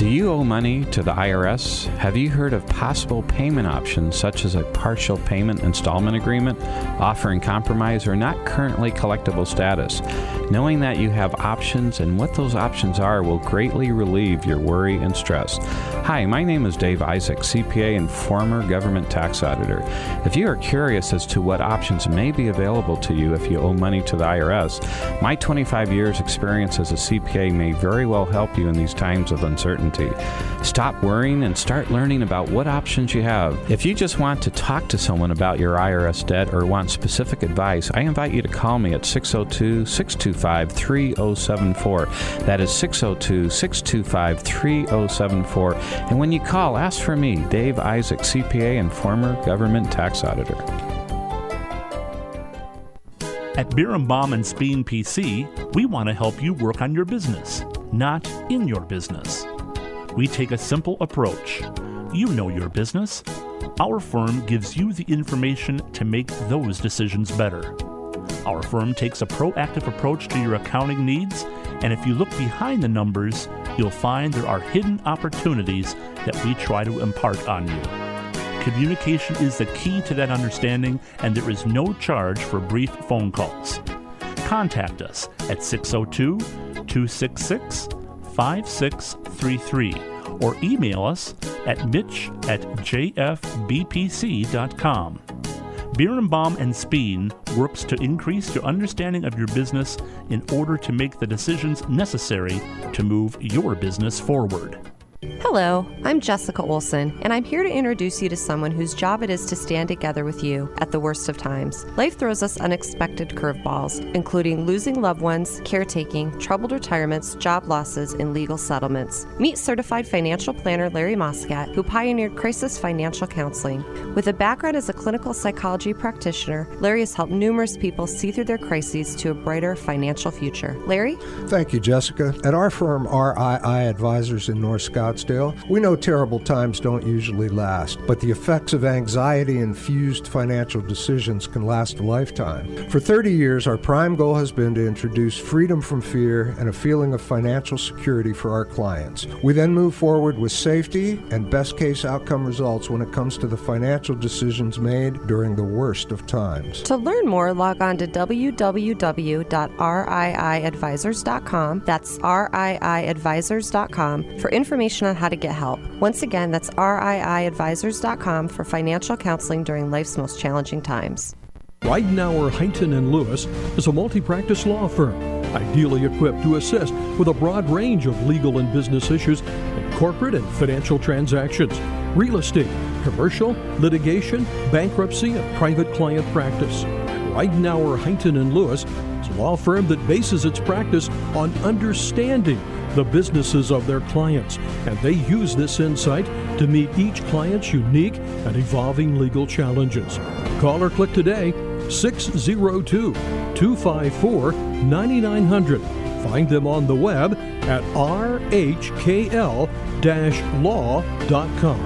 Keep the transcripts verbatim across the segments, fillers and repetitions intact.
you owe money to the I R S? Have you heard of possible payment options such as a partial payment installment agreement, offering compromise or not currently collectible status? Knowing that you have options and what those options are will greatly relieve your worry and stress. Hi, my name is Dave Isaac, C P A and former government tax auditor. If you are curious as to what options may be available to you if you owe money to the I R S, my twenty-five years experience as a C P A may very well help you in these times of uncertainty. Stop worrying and start learning about what options you have. If you just want to talk to someone about your I R S debt or want specific advice, I invite you to call me at six oh two, six two five, three oh seven four. That is six oh two, six two five, three oh seven four. And when you call, ask for me, Dave Isaac, C P A and former government tax auditor. At Birnbaum and Speen P C, we want to help you work on your business, not in your business. We take a simple approach. You know your business. Our firm gives you the information to make those decisions better. Our firm takes a proactive approach to your accounting needs, and if you look behind the numbers, you'll find there are hidden opportunities that we try to impart on you. Communication is the key to that understanding, and there is no charge for brief phone calls. Contact us at six oh two, two six six, five six three three or email us at mitch at j f b p c dot com. Birnbaum and Speen works to increase your understanding of your business in order to make the decisions necessary to move your business forward. Hello, I'm Jessica Olson, and I'm here to introduce you to someone whose job it is to stand together with you at the worst of times. Life throws us unexpected curveballs, including losing loved ones, caretaking, troubled retirements, job losses, and legal settlements. Meet certified financial planner Larry Moscat, who pioneered crisis financial counseling. With a background as a clinical psychology practitioner, Larry has helped numerous people see through their crises to a brighter financial future. Larry? Thank you, Jessica. At our firm, R I I Advisors in North Scottsdale, we know terrible times don't usually last, but the effects of anxiety-infused financial decisions can last a lifetime. For thirty years, our prime goal has been to introduce freedom from fear and a feeling of financial security for our clients. We then move forward with safety and best-case outcome results when it comes to the financial decisions made during the worst of times. To learn more, log on to w w w dot r i i advisors dot com. That's r i i advisors dot com for information on how to get help. Once again, that's r i i advisors dot com for financial counseling during life's most challenging times. Ridenour, Huntington and Lewis is a multi-practice law firm, ideally equipped to assist with a broad range of legal and business issues in corporate and financial transactions, real estate, commercial, litigation, bankruptcy, and private client practice. Ridenour, Huntington and Lewis is a law firm that bases its practice on understanding the businesses of their clients, and they use this insight to meet each client's unique and evolving legal challenges. Call or click today, six oh two, two five four, nine nine hundred. Find them on the web at r h k l dash law dot com.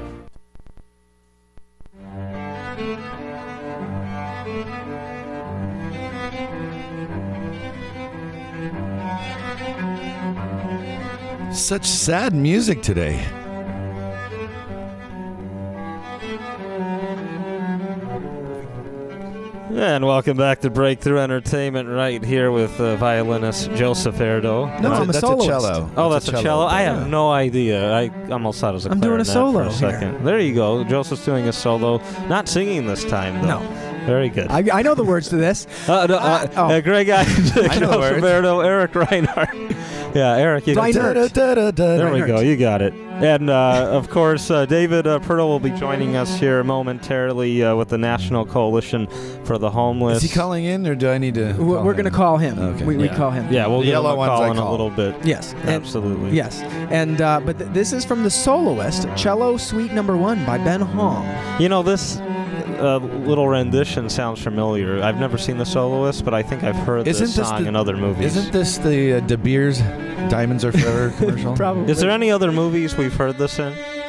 Such sad music today. And welcome back to Breakthrough Entertainment right here with uh, violinist Joseph Erdo. No, that's I'm a, a, that's soloist. a cello. Oh, that's, that's a cello. I have yeah. no idea. I almost thought it was a I'm doing a clarinet solo for a second. here. There you go. Joseph's doing a solo. Not singing this time, though. No. Very good. I, I know the words to this. Uh, no, uh, oh. uh, Greg Isaac, I know the Joseph words. Erdo, Eric Reinhardt. Yeah, Eric. You Reinhardt. There we go. You got it. And, uh, of course, uh, David uh, Purtle will be joining us here momentarily uh, with the National Coalition for the Homeless. Is he calling in, or do I need to? We're, we're going to call him. Okay. We, we Yeah. call him. Yeah, we'll The give him yellow a ones call I in a call. little bit. Yes. And- Absolutely. Yes. And uh, but th- this is from the soloist, Cello Suite Number One by Ben Hong. You know, this uh, little rendition sounds familiar. I've never seen the soloist, but I think I've heard Isn't this this song the- in other movies. Isn't this the uh, De Beers Diamonds Are Forever commercial? Probably. Is there any other movies we've heard this in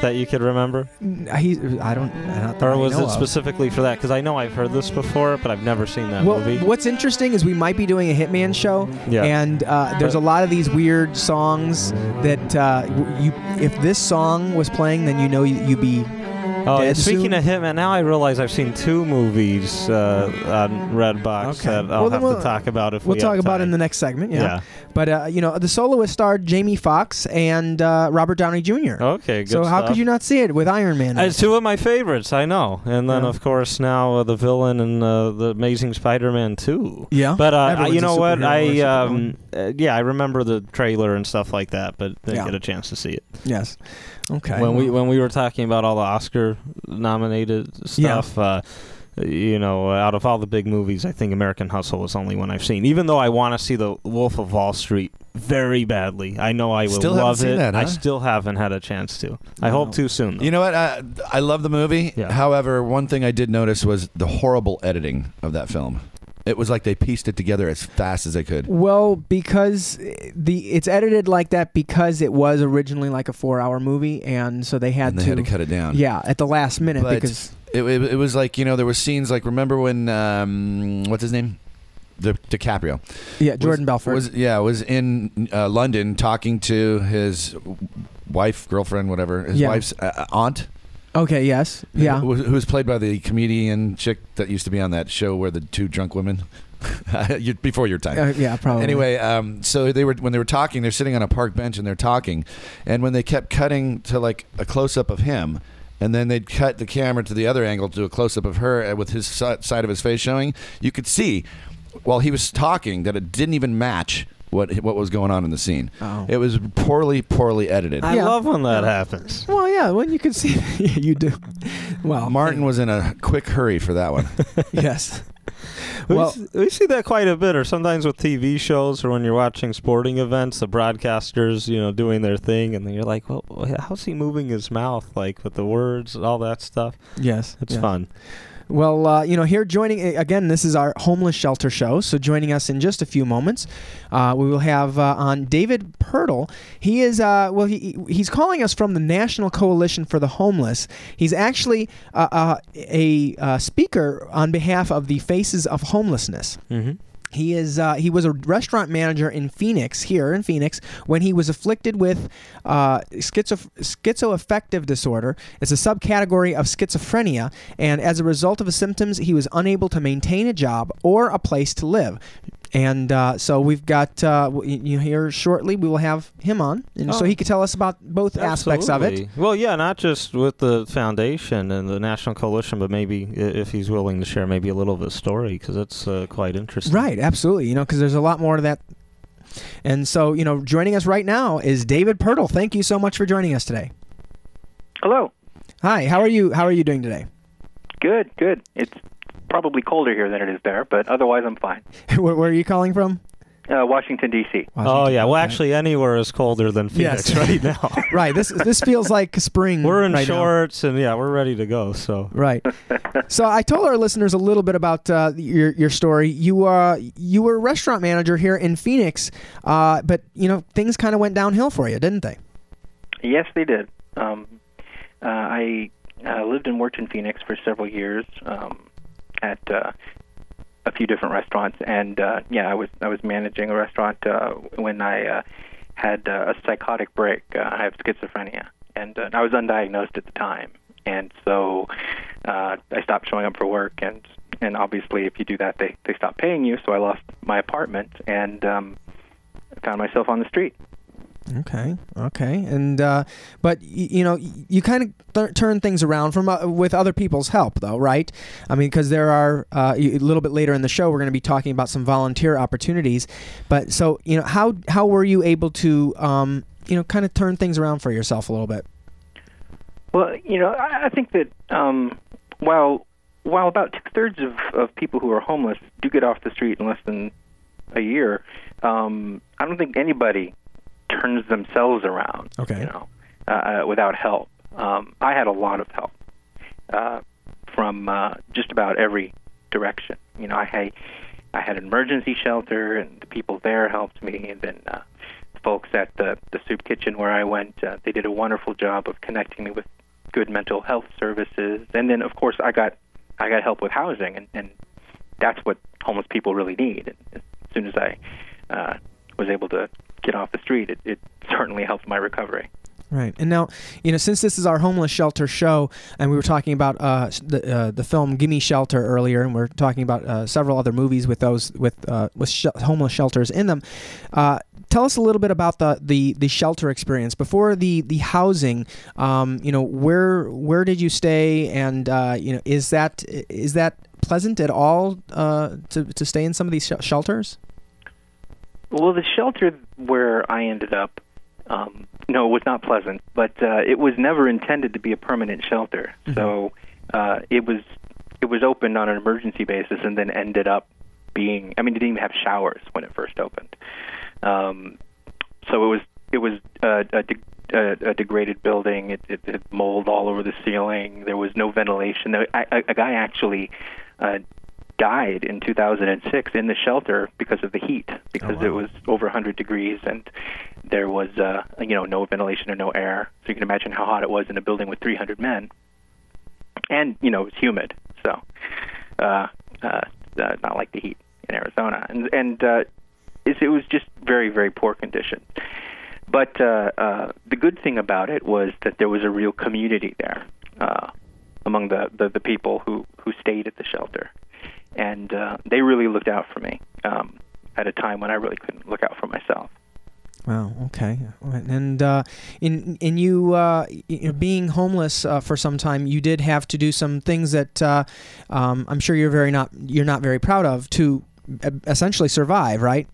that you could remember? He, I don't. Not that Or I was know it of. specifically for that? Because I know I've heard this before, but I've never seen that Well, movie. what's interesting is we might be doing a Hitman show, Yeah. and uh, there's a lot of these weird songs that uh, you. If this song was playing, then you know you, you'd be. Oh, dead speaking soon. of Hitman, now I realize I've seen two movies uh, on Redbox Okay. that I'll Well, then have we'll- to talk about if We'll we talk have about it in time. the next segment. Yeah. Yeah. But uh, you know, the soloist starred Jamie Foxx and uh, Robert Downey Junior Okay, good So how stuff. could you not see it with Iron Man? in It's it? two of my favorites, I know. And then, Yeah. of course, now uh, the villain in uh, the Amazing Spider-Man two. Yeah. But uh, I, Everyone's you a know what? superhero or I supervillain. um, uh, yeah, I remember the trailer and stuff like that, but didn't Yeah. get a chance to see it. Yes. Okay. When we well, when we were talking about all the Oscar-nominated stuff, uh, you know, out of all the big movies, I think American Hustle was the only one I've seen. Even though I want to see The Wolf of Wall Street very badly, I know I will Still haven't love seen it. that, I huh? still haven't had a chance to. I No. hope too soon. Though. You know what? I, I love the movie. Yeah. However, one thing I did notice was the horrible editing of that film. It was like they pieced it together as fast as they could. well, because the it's edited like that because it was originally like a four-hour movie, and so they had And they to had to cut it down. Yeah, at the last minute But because it, it, it was like, you know, there were scenes like, remember when, um, what's his name? The DiCaprio. yeah, Jordan was, Belfort. Was, yeah, was in uh, London talking to his wife, girlfriend, whatever, his Yeah. wife's uh, aunt. Okay. Yes. Yeah. Who, who was played by the comedian chick that used to be on that show where the two drunk women. You- Before your time. Uh, yeah. Probably. Anyway, um, so they were when they were talking, they're sitting on a park bench and they're talking, and when they kept cutting to like a close up of him, and then they'd cut the camera to the other angle to a close up of her uh, with his si- side of his face showing, you could see while he was talking that it didn't even match what what was going on in the scene. Oh. It was poorly, poorly edited. I Yeah. love when that happens. Well, yeah. When you could see, you do. Well, Martin was in a quick hurry for that one. yes. We, Well- s- we see that quite a bit, or sometimes with T V shows, or when you're watching sporting events, the broadcasters, you know, doing their thing, and then you're like, well, how's he moving his mouth, like with the words and all that stuff? Yes. It's yes. fun. Well, uh, you know, here joining again, this is our homeless shelter show. So joining us in just a few moments, uh, we will have uh, on David Pirtle. He is uh, well, he he's calling us from the National Coalition for the Homeless. He's actually uh, uh, a uh, speaker on behalf of the Faces of Homelessness. Mm-hmm. He is. Uh, he was a restaurant manager in Phoenix, here in Phoenix, when he was afflicted with uh, schizo- schizoaffective disorder. It's a subcategory of schizophrenia, and as a result of his symptoms, he was unable to maintain a job or a place to live. And uh, so we've got uh, w- you here shortly. We will have him on, and so Oh. he could tell us about both aspects of it. Absolutely. Well, yeah, not just with the foundation and the National Coalition, but maybe i- if he's willing to share maybe a little of his story, because it's uh, quite interesting. Right, absolutely. You know, because there's a lot more to that. And so, you know, joining us right now is David Pirtle. Thank you so much for joining us today. Hello. Hi, how are you? How are you doing today? Good, good. It's probably colder here than it is there, but otherwise I'm fine. where, where are you calling from? Uh, Washington, D C Oh, yeah. Well, Okay. actually, anywhere is colder than Phoenix Yes. right now. Right. This this feels like spring. We're in right now. shorts, and yeah, we're ready to go. So Right. So I told our listeners a little bit about uh, your your story. You uh you were a restaurant manager here in Phoenix, uh, but you know things kind of went downhill for you, didn't they? Yes, they did. Um, uh, I uh, lived and worked in Phoenix for several years um, at uh, a few different restaurants, and uh, yeah, I was I was managing a restaurant uh, when I uh, had uh, a psychotic break. Uh, I have schizophrenia, and uh, I was undiagnosed at the time, and so uh, I stopped showing up for work, and and obviously if you do that, they they stop paying you. So I lost my apartment and um, found myself on the street. Okay, okay, and uh, but y- you know y- you kind of th- turn things around from uh, with other people's help, though, right? I mean, because there are uh, y- a little bit later in the show we're going to be talking about some volunteer opportunities. But so you know, how how were you able to um, you know kind of turn things around for yourself a little bit? Well, you know, I, I think that um, while while about two thirds of, of people who are homeless do get off the street in less than a year, um, I don't think anybody turns themselves around. Okay. You know, uh, uh, without help. Um, I had a lot of help uh, from uh, just about every direction. You know, I had I had an emergency shelter, and the people there helped me, and then uh, folks at the, the soup kitchen where I went, uh, they did a wonderful job of connecting me with good mental health services. And then, of course, I got I got help with housing, and, and that's what homeless people really need. And as soon as I uh, was able to get off the street, it, it certainly helped my recovery. Right. And now, you know, since this is our homeless shelter show, and we were talking about uh, the uh, the film Gimme Shelter earlier, and we're talking about uh, several other movies with those with uh, with sh- homeless shelters in them. Uh, tell us a little bit about the, the, the shelter experience before the the housing. Um, you know, where where did you stay, and uh, you know, is that is that pleasant at all uh, to to stay in some of these sh- shelters? Well, the shelter where I ended up. Um, no, it was not pleasant, but uh, it was never intended to be a permanent shelter. Mm-hmm. So uh, it was it was opened on an emergency basis, and then ended up being. I mean, it didn't even have showers when it first opened. Um, so it was it was uh, a, de- a, a degraded building. It, it had mold all over the ceiling. There was no ventilation. There, a, a guy actually uh, died in two thousand six in the shelter because of the heat, because oh, wow. it was over one hundred degrees, and there was uh, you know no ventilation or no air. So you can imagine how hot it was in a building with three hundred men, and you know it was humid. So uh, uh, uh, not like the heat in Arizona, and and uh, it, it was just very very poor conditions. But uh, uh, the good thing about it was that there was a real community there uh, among the, the the people who who stayed at the shelter. And uh, they really looked out for me um, at a time when I really couldn't look out for myself. Wow. Okay. And uh, in in you, uh, you know, being homeless uh, for some time, you did have to do some things that uh, um, I'm sure you're very not you're not very proud of to essentially survive, right?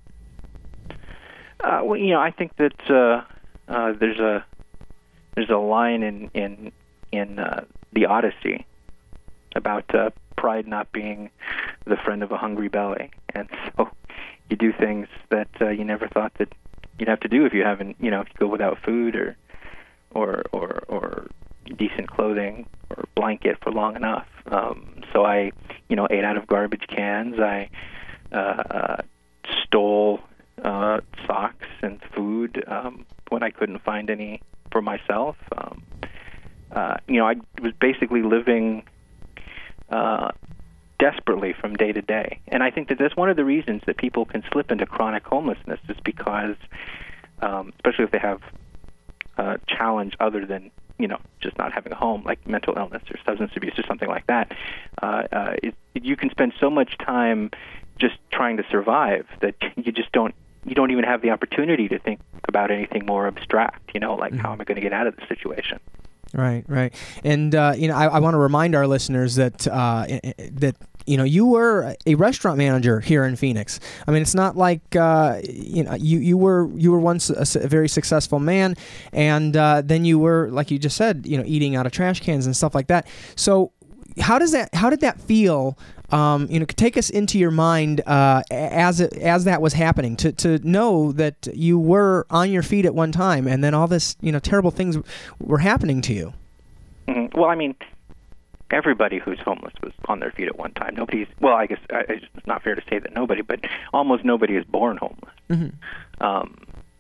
Uh, well, you know, I think that uh, uh, there's a there's a line in in in uh, the Odyssey about uh, pride not being the friend of a hungry belly, and so you do things that uh, you never thought that you'd have to do if you haven't, you know, if you go without food or or or, or decent clothing or blanket for long enough. Um, so I, you know, ate out of garbage cans. I uh, uh, stole uh, socks and food um, when I couldn't find any for myself. Um, uh, you know, I was basically living Uh, desperately from day to day. And I think that that's one of the reasons that people can slip into chronic homelessness is because, um, especially if they have a challenge other than, you know, just not having a home, like mental illness or substance abuse or something like that, uh, uh, it, you can spend so much time just trying to survive that you just don't, you don't even have the opportunity to think about anything more abstract, you know, like mm-hmm. how am I going to get out of this situation? Right, right, and uh, you know, I, I want to remind our listeners that uh, that you know you were a restaurant manager here in Phoenix. I mean, it's not like uh, you know you, you were you were once a, a very successful man, and uh, then you were, like you just said, you know, eating out of trash cans and stuff like that. So, how does that? How did that feel? Um, you know, take us into your mind uh, as it, as that was happening, to to know that you were on your feet at one time, and then all this, you know, terrible things were happening to you. Mm-hmm. Well, I mean, everybody who's homeless was on their feet at one time. Nobody's. Well, I guess I, it's not fair to say that nobody, but almost nobody is born homeless. Mm-hmm. Um,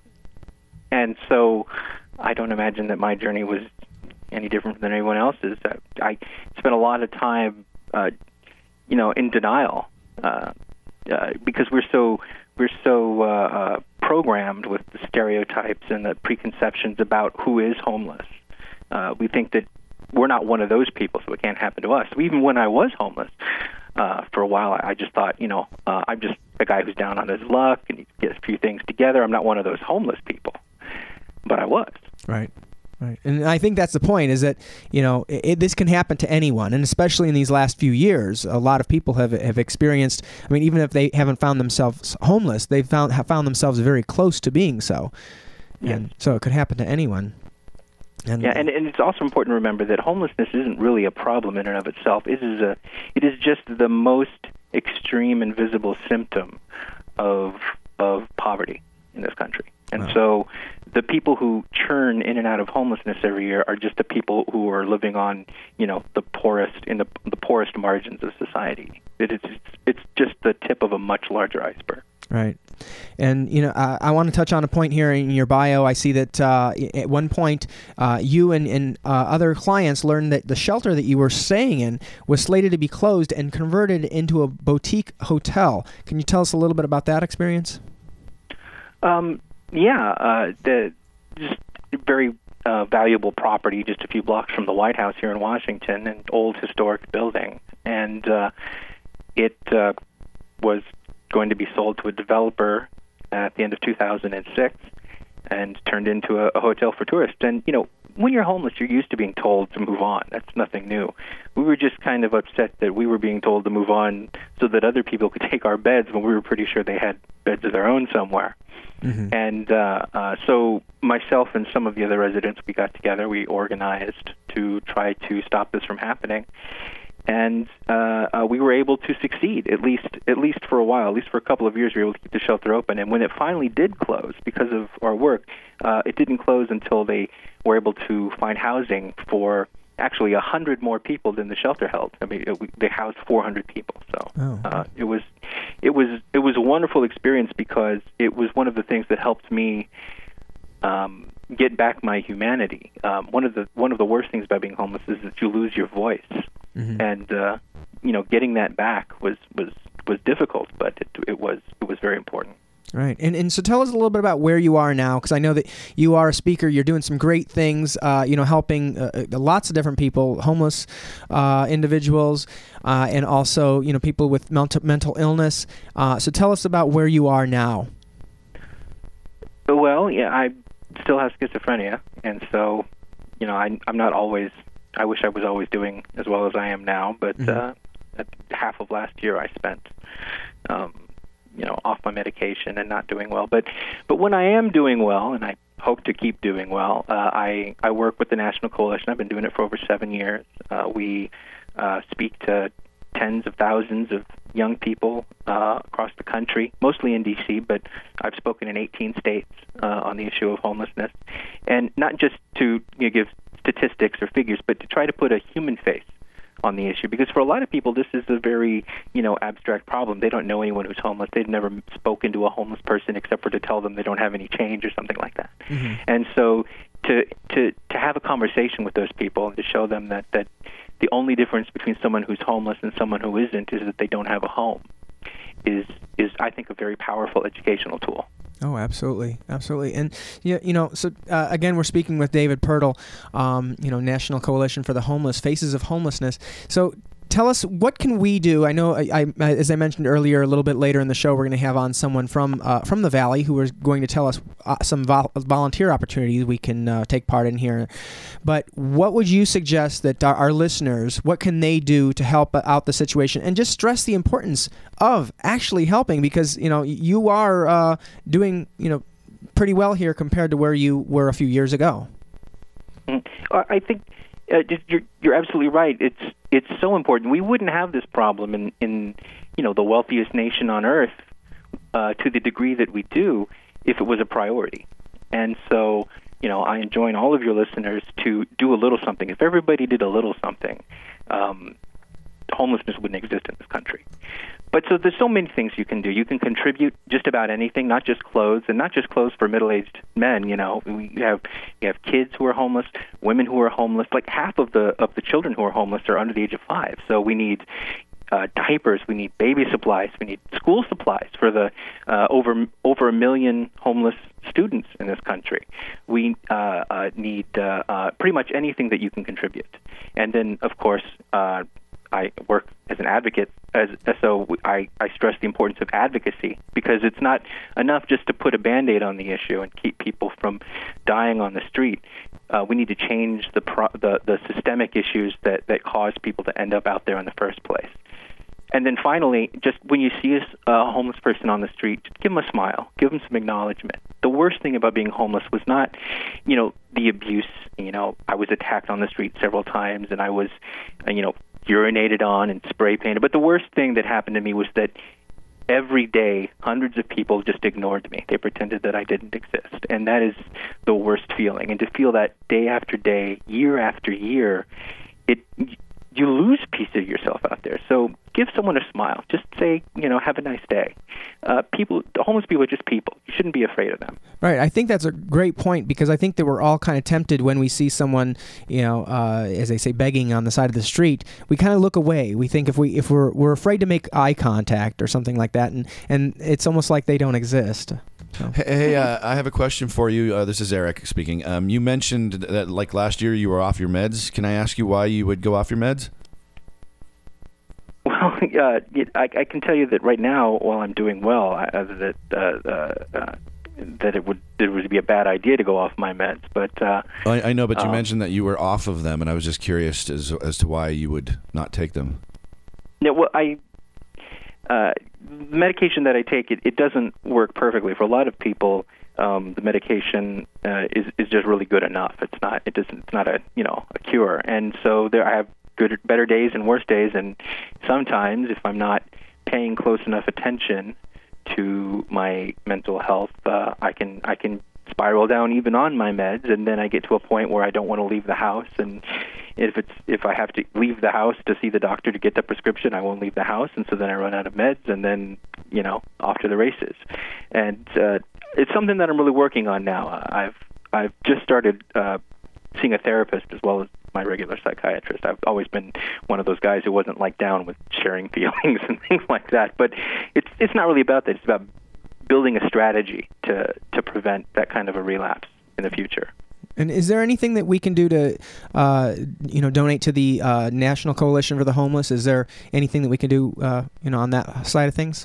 and so, I don't imagine that my journey was any different than anyone else's. I, I spent a lot of time. Uh, you know, in denial, uh, uh, because we're so we're so uh, uh, programmed with the stereotypes and the preconceptions about who is homeless. Uh, we think that we're not one of those people, so it can't happen to us. So even when I was homeless, uh, for a while, I just thought, you know, uh, I'm just a guy who's down on his luck and he gets a few things together. I'm not one of those homeless people, but I was. Right. Right, and I think that's the point, is that, you know, it, it, this can happen to anyone, and especially in these last few years, a lot of people have have experienced. I mean, even if they haven't found themselves homeless, they've found have found themselves very close to being so, yeah. And so it could happen to anyone. And yeah, and, and it's also important to remember that homelessness isn't really a problem in and of itself. It is a, it is just the most extreme and visible symptom of of poverty in this country. And wow. so the people who churn in and out of homelessness every year are just the people who are living on, you know, the poorest in the the poorest margins of society. It is it's just the tip of a much larger iceberg. Right. And, you know, uh, I want to touch on a point here in your bio. I see that uh, at one point uh, you and, and uh, other clients learned that the shelter that you were staying in was slated to be closed and converted into a boutique hotel. Can you tell us a little bit about that experience? Um, yeah, uh, the just very uh, valuable property just a few blocks from the White House here in Washington, an old historic building. And uh, it uh, was going to be sold to a developer at the end of two thousand six and turned into a, a hotel for tourists. And, you know, when you're homeless, you're used to being told to move on. That's nothing new. We were just kind of upset that we were being told to move on so that other people could take our beds when we were pretty sure they had beds of their own somewhere. Mm-hmm. And uh, uh, so myself and some of the other residents, we got together, we organized to try to stop this from happening. And uh, uh, we were able to succeed, at least at least for a while, at least for a couple of years, we were able to keep the shelter open. And when it finally did close, because of our work, uh, it didn't close until they were able to find housing for actually a hundred more people than the shelter held. I mean, it, they housed four hundred people. So oh. uh, it was it was it was a wonderful experience because it was one of the things that helped me Um, get back my humanity. Um, one of the one of the worst things about being homeless is that you lose your voice, mm-hmm. and uh, you know, getting that back was, was, was difficult, but it, it was it was very important. Right, and and so tell us a little bit about where you are now, because I know that you are a speaker. You're doing some great things, uh, you know, helping uh, lots of different people, homeless uh, individuals, uh, and also you know people with mental mental illness. Uh, so tell us about where you are now. Well, yeah, I still have schizophrenia, and so, you know, I, I'm not always, I wish I was always doing as well as I am now, but mm-hmm. uh, at half of last year I spent, um, you know, off my medication and not doing well. But but when I am doing well, and I hope to keep doing well, uh, I, I work with the National Coalition. I've been doing it for over seven years. Uh, we uh, speak to tens of thousands of young people uh, across the country, mostly in D C, but I've spoken in eighteen states uh, on the issue of homelessness. And not just to you know, give statistics or figures, but to try to put a human face on the issue. Because for a lot of people, this is a very, you know, abstract problem. They don't know anyone who's homeless. They've never spoken to a homeless person except for to tell them they don't have any change or something like that. Mm-hmm. And so to, to, to have a conversation with those people and to show them that, that the only difference between someone who's homeless and someone who isn't is that they don't have a home is, is I think, a very powerful educational tool. Oh, absolutely, absolutely, and you you know, so uh, again, we're speaking with David Pirtle, um, you know, National Coalition for the Homeless, Faces of Homelessness. So, tell us, what can we do? I know, I, I as I mentioned earlier, a little bit later in the show, we're going to have on someone from uh, from the Valley who is going to tell us uh, some vol- volunteer opportunities we can uh, take part in here. But what would you suggest that our, our listeners, what can they do to help out the situation, and just stress the importance of actually helping, because you know you are uh, doing you know pretty well here compared to where you were a few years ago. I think. Uh, you're, you're absolutely right. It's it's so important. We wouldn't have this problem in, in you know the wealthiest nation on earth uh, to the degree that we do if it was a priority. And so, you know, I enjoin all of your listeners to do a little something. If everybody did a little something, um, homelessness wouldn't exist in this country. But so there's so many things you can do. You can contribute just about anything, not just clothes, and not just clothes for middle-aged men. You know, we have you have kids who are homeless, women who are homeless. Like half of the of the children who are homeless are under the age of five. So we need uh, diapers, we need baby supplies, we need school supplies for the uh, over over a million homeless students in this country. We uh, uh, need uh, uh, pretty much anything that you can contribute. And then, of course, uh, I work as an advocate, as, so I, I stress the importance of advocacy, because it's not enough just to put a Band-Aid on the issue and keep people from dying on the street. Uh, we need to change the, pro- the the systemic issues that, that cause people to end up out there in the first place. And then finally, just when you see a uh, homeless person on the street, just give them a smile, give them some acknowledgement. The worst thing about being homeless was not, you know, the abuse. You know, I was attacked on the street several times, and I was, uh, you know, urinated on and spray painted. But the worst thing that happened to me was that every day, hundreds of people just ignored me. They pretended that I didn't exist. And that is the worst feeling. And to feel that day after day, year after year, it you lose a piece of yourself out there. So give someone a smile. Just say, you know, have a nice day. Uh, people, homeless people are just people. You shouldn't be afraid of them. Right. I think that's a great point, because I think that we're all kind of tempted when we see someone, you know, uh, as they say, begging on the side of the street. We kind of look away. We think if we if we're we're afraid to make eye contact or something like that, and and it's almost like they don't exist. So. Hey, hey uh, I have a question for you. Uh, this is Eric speaking. Um, you mentioned that, like, last year you were off your meds. Can I ask you why you would go off your meds? Well, uh, I, I can tell you that right now, while I'm doing well, I, uh, that uh, uh, uh, that it would it would be a bad idea to go off my meds. But uh, I, I know, but you um, mentioned that you were off of them, and I was just curious as as to why you would not take them. Yeah, well, I. Uh, the medication that I take, it, it doesn't work perfectly. For a lot of people, um, the medication uh, is is just really good enough. It's not it doesn't it's not a you know a cure. And so there I have good better days and worse days. And sometimes if I'm not paying close enough attention to my mental health, uh, I can I can spiral down even on my meds, and then I get to a point where I don't want to leave the house. And if it's if I have to leave the house to see the doctor to get the prescription, I won't leave the house, and so then I run out of meds, and then you know off to the races. And uh, it's something that I'm really working on now. Uh, I've I've just started uh, seeing a therapist as well as my regular psychiatrist. I've always been one of those guys who wasn't like down with sharing feelings and things like that. But it's it's not really about that. It's about building a strategy to to prevent that kind of a relapse in the future. And is there anything that we can do to, uh, you know, donate to the uh, National Coalition for the Homeless? Is there anything that we can do, uh, you know, on that side of things?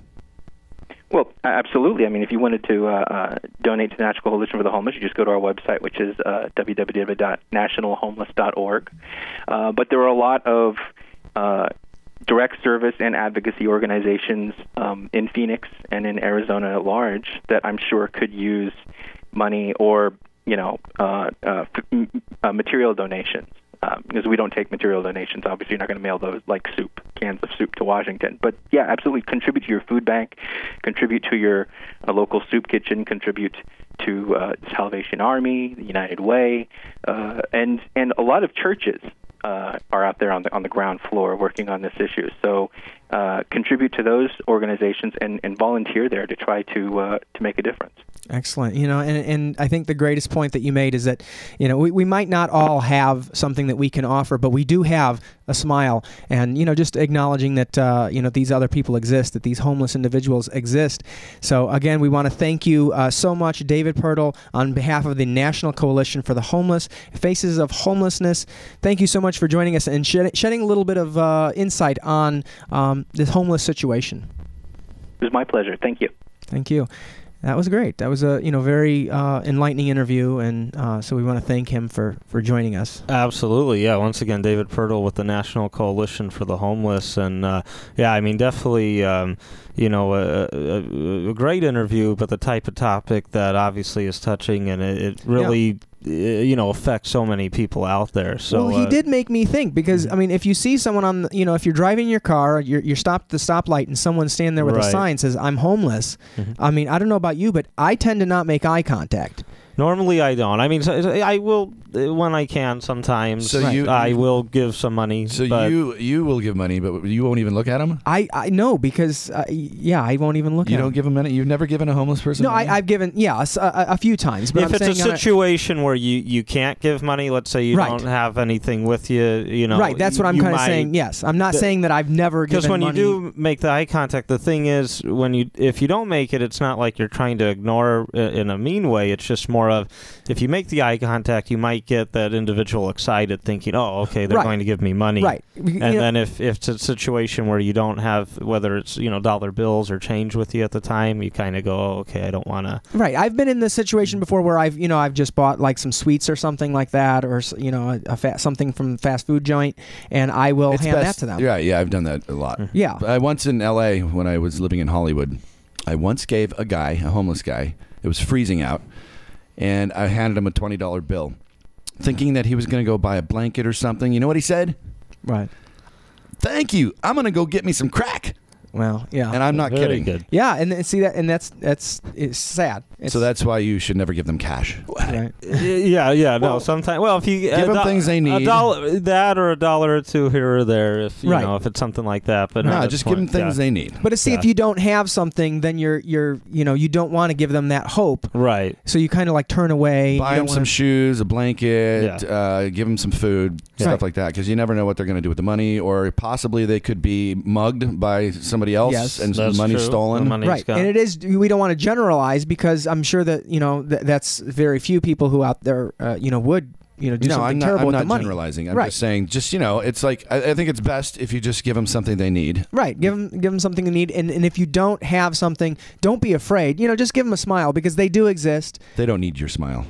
Well, absolutely. I mean, if you wanted to uh, uh, donate to the National Coalition for the Homeless, you just go to our website, which is uh, w w w dot national homeless dot org. Uh, but there are a lot of uh, direct service and advocacy organizations um, in Phoenix and in Arizona at large that I'm sure could use money or, you know, uh, uh, f- uh, material donations. Um, because we don't take material donations. Obviously, you're not going to mail those like soup, cans of soup to Washington. But, yeah, absolutely contribute to your food bank, contribute to your uh, local soup kitchen, contribute to uh, Salvation Army, the United Way, uh, and and a lot of churches uh, are out there on the on the ground floor working on this issue. So uh, contribute to those organizations and, and volunteer there to try to uh, to make a difference. Excellent. You know, and, and I think the greatest point that you made is that, you know, we, we might not all have something that we can offer, but we do have a smile. And, you know, just acknowledging that, uh, you know, these other people exist, that these homeless individuals exist. So, again, we want to thank you uh, so much, David Pirtle, on behalf of the National Coalition for the Homeless, Faces of Homelessness. Thank you so much for joining us and shed, shedding a little bit of uh, insight on um, this homeless situation. It was my pleasure. Thank you. Thank you. That was great. That was a you know very uh, enlightening interview, and uh, so we want to thank him for, for joining us. Absolutely, yeah. Once again, David Pirtle with the National Coalition for the Homeless, and uh, yeah, I mean, definitely, um, you know, a, a, a great interview, but the type of topic that obviously is touching, and it, it really. Yeah. you know, affect so many people out there. So well, he uh, did make me think, because, I mean, if you see someone on, the, you know, if you're driving your car, you're, you're stopped at the stoplight and someone's standing there with right. a sign says, I'm homeless. Mm-hmm. I mean, I don't know about you, but I tend to not make eye contact. Normally I don't. I mean, I will when I can sometimes. So you, I will give some money. So but you you will give money, but you won't even look at them? I, I know, because, uh, yeah, I won't even look you at them. You don't give them money? You've never given a homeless person No, money? I, I've given, yeah, a, a, a few times. But if I'm it's saying a situation a, where you, you can't give money, let's say you right. don't have anything with you, you know. Right, that's what I'm kind of saying, yes. I'm not the, saying that I've never given money. Because when you do make the eye contact, the thing is, when you if you don't make it, it's not like you're trying to ignore in a mean way. It's just more of, if you make the eye contact, you might get that individual excited thinking, oh, okay, they're right. going to give me money. Right. And you know, then if, if it's a situation where you don't have, whether it's, you know, dollar bills or change with you at the time, you kind of go, oh, okay, I don't want to. Right. I've been in this situation before where I've, you know, I've just bought like some sweets or something like that, or, you know, a, a fa- something from fast food joint, and I will it's hand best, that to them. Yeah, yeah, I've done that a lot. Mm-hmm. Yeah. I once in L A, when I was living in Hollywood, I once gave a guy, a homeless guy, it was freezing out, and I handed him a twenty dollar bill, thinking that he was going to go buy a blanket or something. You know what he said? Right. Thank you. I'm going to go get me some crack. Well, yeah. And I'm not Very kidding. Good. Yeah, and, and see that, and that's that's it's sad. It's, So that's why you should never give them cash. right. Yeah, yeah, no. Well, Sometimes, well, if you give a them do- things they a need. dollar, that or a dollar or two here or there, if you Right. know, if it's something like that. But No, not at just the give them point, things yeah. they need. But to see Yeah. if you don't have something, then you're you're you know you don't want to give them that hope. Right. So you kind of like turn away. Buy You them don't some wanna- shoes, a blanket, Yeah. uh, give them some food, stuff Right. like that. Because you never know what they're going to do with the money, or possibly they could be mugged by somebody else Yes. and That's money true. stolen. The money's Right, gone. and it is. We don't want to generalize because I'm sure that you know th- that's very few people who out there uh, you know would you know do no, something I'm not, terrible I'm with not the money. generalizing. I'm Right. just saying, just, you know, it's like, I, I think it's best if you just give them something they need. Right, give them give them something they need, and, and if you don't have something, don't be afraid. You know, just give them a smile because they do exist. They don't need your smile.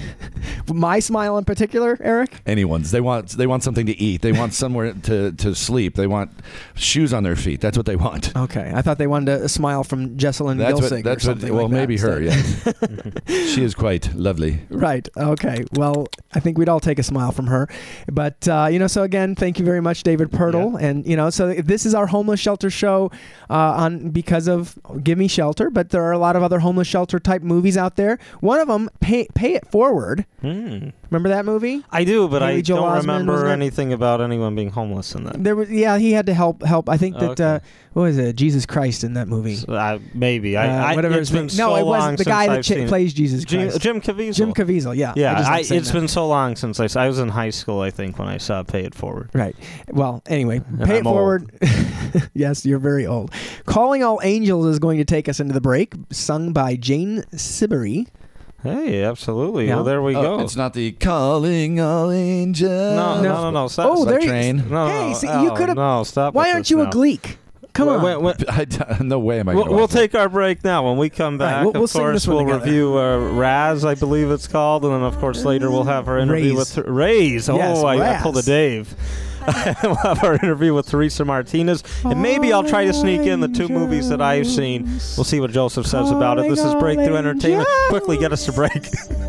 My smile in particular, Eric. Anyone's. They want they want something to eat. They want somewhere to, to sleep. They want shoes on their feet. That's what they want. Okay, I thought they wanted a, a smile from Jessalyn That's Gilsig what. That's or what. something. Well, like that maybe her. instead. Yes, she is quite lovely. Right. Okay. Well, I think we'd all take a smile from her. But, uh, you know, so again, thank you very much, David Pirtle. Yeah. And, you know, so this is our homeless shelter show uh, on because of Give Me Shelter. But there are a lot of other homeless shelter type movies out there. One of them, Pay, Pay It Forward. Hmm. Remember that movie? I do, but Haley I Joel don't Osment, remember wasn't it? anything about anyone being homeless in that. There was, yeah, he had to help. Help. I think that Okay. uh, what was it? Jesus Christ in that movie. So, uh, maybe. Uh, I, I, whatever it's his been name- so no, it long wasn't the since guy that I've ch- seen- plays Jesus Jim, Christ. Jim Caviezel. Jim Caviezel. Yeah. Yeah, I just I, like saying it's that. been so long since I, s- I was in high school, I think, when I saw Pay It Forward. Right. Well, anyway, And Pay It I'm old. Forward. Yes, you're very old. Calling All Angels is going to take us into the break, sung by Jane Siberry. Hey, absolutely. Yeah. Well, there we Oh, go. it's not the calling all angels. no, no, no, no. Stop. Oh, It's there like you- train. No, Hey, no, see, oh, you could've- No, stop. Why with aren't this you a now. Gleek? Come on. Wait, wait, I, no way am I. We'll, gonna we'll watch take our break now. When we come Right, back, we'll- we'll of sing course, this one we'll together. review uh, Raz, I believe it's called, and then, of course, later we'll have our interview Raise. with Raise. Oh, Yes, I, I Raz. pulled a Dave. We'll have our interview with Teresa Martinez, and maybe I'll try to sneak in the two movies that I've seen. We'll see what Joseph says about it. This is Breakthrough Entertainment. Quickly, get us to break.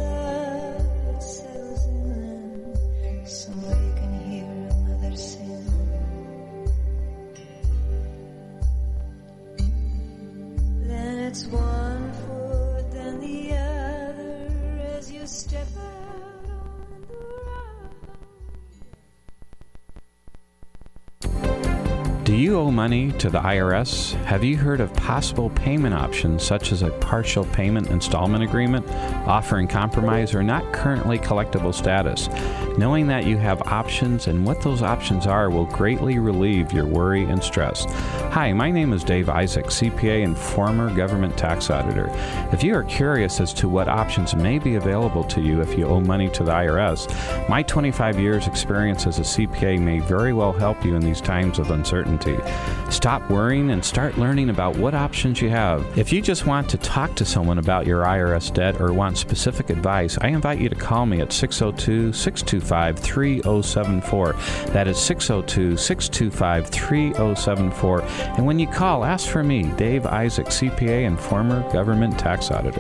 Then it's one foot, then the other as you step out on the road. Do you owe money to the I R S? Have you heard of possible payment options such as a partial payment installment agreement, offering compromise or not currently collectible status? Knowing that you have options and what those options are will greatly relieve your worry and stress. Hi, my name is Dave Isaac, C P A and former government tax auditor. If you are curious as to what options may be available to you if you owe money to the I R S, my twenty-five years experience as a C P A may very well help you in these times of uncertainty. Stop worrying and start learning about what options you have. If you just want to talk to someone about your I R S debt or want specific advice, I invite you to call me at six oh two, six two five, three oh seven four. That is six oh two, six two five, three oh seven four. And when you call, ask for me, Dave Isaac, C P A and former government tax auditor.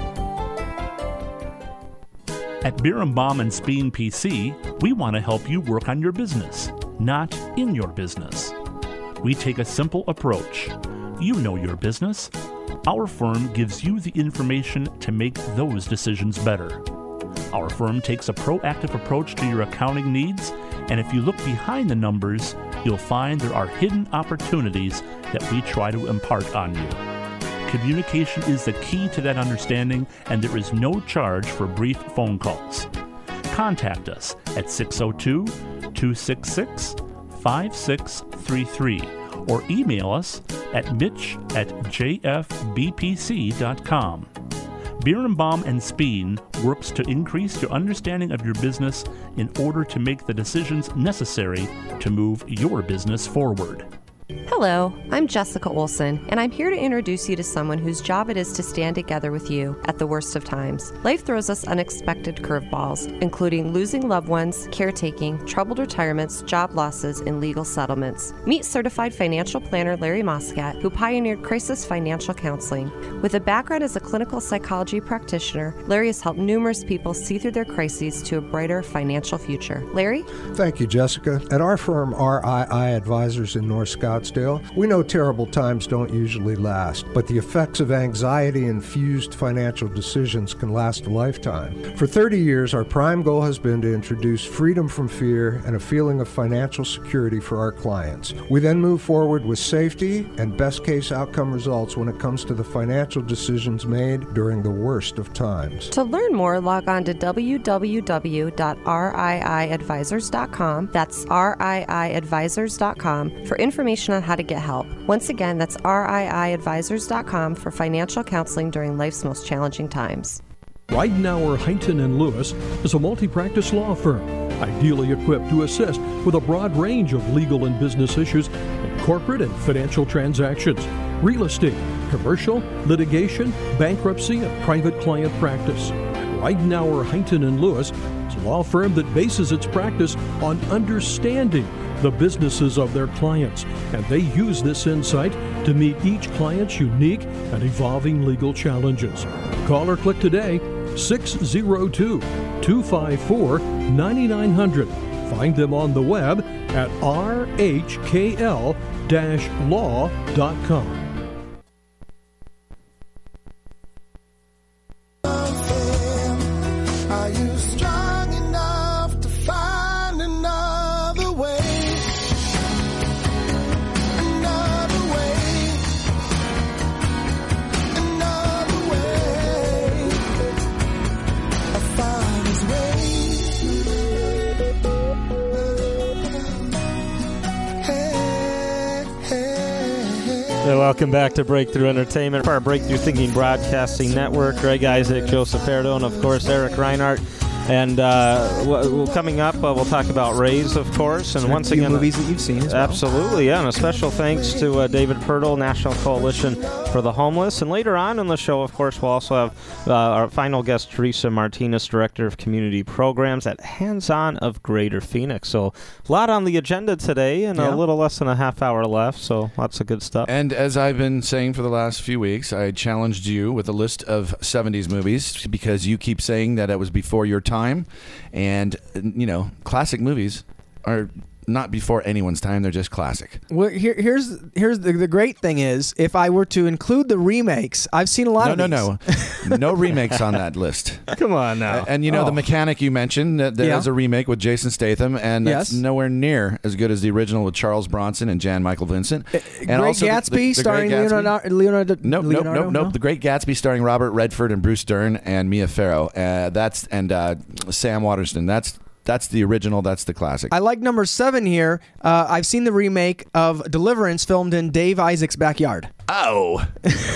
At Birnbaum and Speen P C, we want to help you work on your business, not in your business. We take a simple approach. You know your business. Our firm gives you the information to make those decisions better. Our firm takes a proactive approach to your accounting needs, and if you look behind the numbers, you'll find there are hidden opportunities that we try to impart on you. Communication is the key to that understanding, and there is no charge for brief phone calls. Contact us at six oh two, two six six, five six three three or email us at mitch at j f b p c dot com. Birnbaum and Speen works to increase your understanding of your business in order to make the decisions necessary to move your business forward. Hello, I'm Jessica Olson, and I'm here to introduce you to someone whose job it is to stand together with you at the worst of times. Life throws us unexpected curveballs, including losing loved ones, caretaking, troubled retirements, job losses, and legal settlements. Meet certified financial planner Larry Moscat, who pioneered crisis financial counseling. With a background as a clinical psychology practitioner, Larry has helped numerous people see through their crises to a brighter financial future. Larry? Thank you, Jessica. At our firm, R I I Advisors in North Scottsdale, Scottsdale. We know terrible times don't usually last, but the effects of anxiety-infused financial decisions can last a lifetime. For thirty years, our prime goal has been to introduce freedom from fear and a feeling of financial security for our clients. We then move forward with safety and best-case outcome results when it comes to the financial decisions made during the worst of times. To learn more, log on to w w w dot r i i advisors dot com. That's r i i advisors dot com for information on how to get help. Once again, that's r i i advisors dot com for financial counseling during life's most challenging times. Ridenour, Huntington and Lewis is a multi-practice law firm, ideally equipped to assist with a broad range of legal and business issues in corporate and financial transactions, real estate, commercial, litigation, bankruptcy, and private client practice. Ridenour, Huntington and Lewis is a law firm that bases its practice on understanding the businesses of their clients, and they use this insight to meet each client's unique and evolving legal challenges. Call or click today, six oh two, two five four, nine nine zero zero. Find them on the web at r h k l dash law dot com. Are you strong enough to find another way? Another way. Another way. I found his way. Hey, hey, hey. Hey, welcome back to Breakthrough Entertainment for our Breakthrough Thinking Broadcasting Network. Greg Isaac, Joseph Erdo, and of course Eric Reinhardt. And uh, w- coming up, uh, we'll talk about Raise, of course. And There are once a few again, movies that you've seen as well. Absolutely, yeah. And a special thanks to uh, David Purtle, National Coalition for the Homeless. And later on in the show, of course, we'll also have uh, our final guest, Teresa Martinez, Director of Community Programs at Hands On of Greater Phoenix. So a lot on the agenda today, and Yeah. a little less than a half hour left. So lots of good stuff. And as I've been saying for the last few weeks, I challenged you with a list of seventies movies because you keep saying that it was before your time. And, you know, classic movies are not before anyone's time. They're just classic. Well, here, here's here's the, the great thing is, if I were to include the remakes, I've seen a lot no, of no, these. no. No remakes on that list. Come on now. Uh, and, you know, Oh. The Mechanic you mentioned, that there Yeah. is a remake with Jason Statham, and that's Yes. nowhere near as good as the original with Charles Bronson and Jan Michael Vincent. And Great also the- Gatsby, the- the starring Great Gatsby. Leonardo. Leonardo Nope, nope, Leonardo, nope, nope. no? The Great Gatsby, starring Robert Redford and Bruce Dern and Mia Farrow. Uh, that's and uh, Sam Waterston. That's that's the original. That's the classic. I like number seven here. Uh, I've seen the remake of Deliverance, filmed in Dave Isaac's backyard. oh,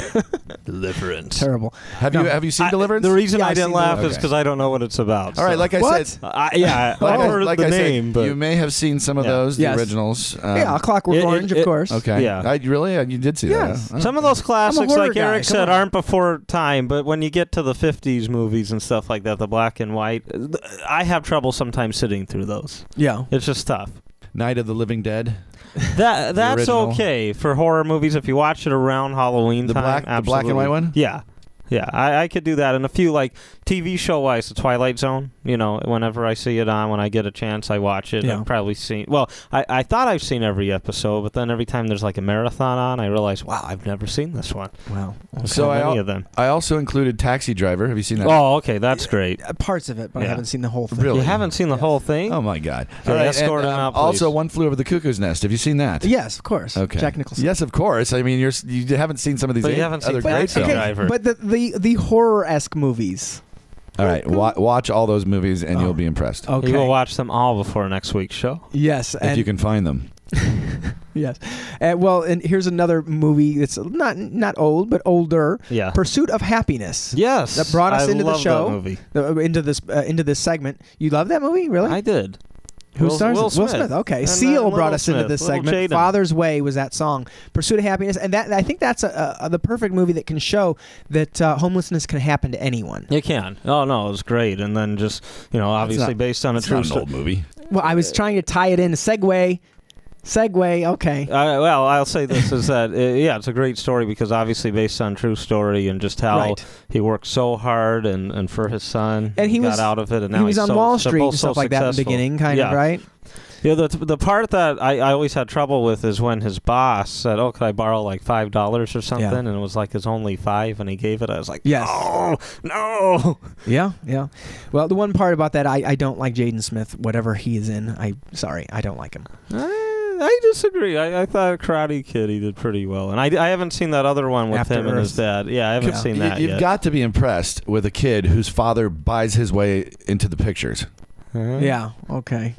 Deliverance. Terrible. have No. you have you seen I- Deliverance? The reason Yeah, I I've didn't seen laugh Deliverance. is because I don't know what it's about. All right, so. like I What? said. I, yeah, Like, I I, heard like the I name, said, but you may have seen some of Yeah. those, the Yes. originals. Um, yeah, Clockwork it- Orange, it- of course. Okay. Yeah. I, really? You did see Yes. that? Huh? some of those classics, horror like guy, Eric come said, on. aren't before time. But when you get to the fifties movies and stuff like that, the black and white, I have trouble sometimes sitting through those. Yeah. It's just tough. Night of the Living Dead. That that's original. okay for horror movies if you watch it around Halloween The time. black- the black and absolutely. white one? Yeah. Yeah, I, I could do that. And a few, like, T V show-wise, The Twilight Zone, you know, whenever I see it on, when I get a chance, I watch it. Yeah. I've probably seen, well, I, I thought I've seen every episode, but then every time there's, like, a marathon on, I realize, wow, I've never seen this one. Wow. So so I, many al- of them. I also included Taxi Driver. Have you seen that? Oh, okay, that's great. Uh, Parts of it, but I Yeah. haven't seen the whole thing. Really? You haven't seen the Yes. whole thing? Oh my God! Okay, All right, escort and, him um, out, please. Also, One Flew Over the Cuckoo's Nest. Have you seen that? Yes, of course. Okay. Jack Nicholson. Yes, of course. I mean, you're s- you haven't seen some of these But you eight haven't seen other Taxi great Taxi films. Driver. But the the, the horror-esque movies. All right, wa- watch all those movies and you'll be impressed Okay. You will watch them all before next week's show. Yes. if And you can find them. yes. Uh, well, and here's another movie that's not not old, but older. Yeah. Pursuit of Happiness. Yes. That brought us I into the love show. That movie. Uh, into this uh, into this segment. You love that movie, really? I did. Who Will- stars Will it? Will Smith. Smith. Okay. And, uh, Seal Little brought us into Smith, this Little segment. Jaden. Father's Way was that song. Pursuit of Happiness, and that I think that's a, a, the perfect movie that can show that uh, homelessness can happen to anyone. You can. Oh no, it was great. And then just, you know, obviously not- based on a It's true not an story. old movie. Well, I was trying to tie it in. Segue. Segue, okay. Uh, well, I'll say this is that, uh, yeah, it's a great story because obviously based on true story and just how Right. he worked so hard and, and for his son, And he got was- out of it, and now he was he's on so, Wall they're Street both and so stuff like that in the successful. beginning, kind yeah. of, right? Yeah, the the part that I, I always had trouble with is when his boss said, "Oh, could I borrow like five dollars or something?" Yeah. And it was like it's only five, and he gave it. I was like, Yes. "No, no." Yeah, yeah. Well, the one part about that, I, I don't like Jaden Smith, whatever he is in. I sorry, I don't like him. I, I disagree. I, I thought Karate Kid he did pretty well, and I, I haven't seen that other one with After him and his Earth. dad. Yeah, I haven't Yeah. seen You- that You've yet. got to be impressed with a kid whose father buys his way into the pictures. Huh? Yeah, okay.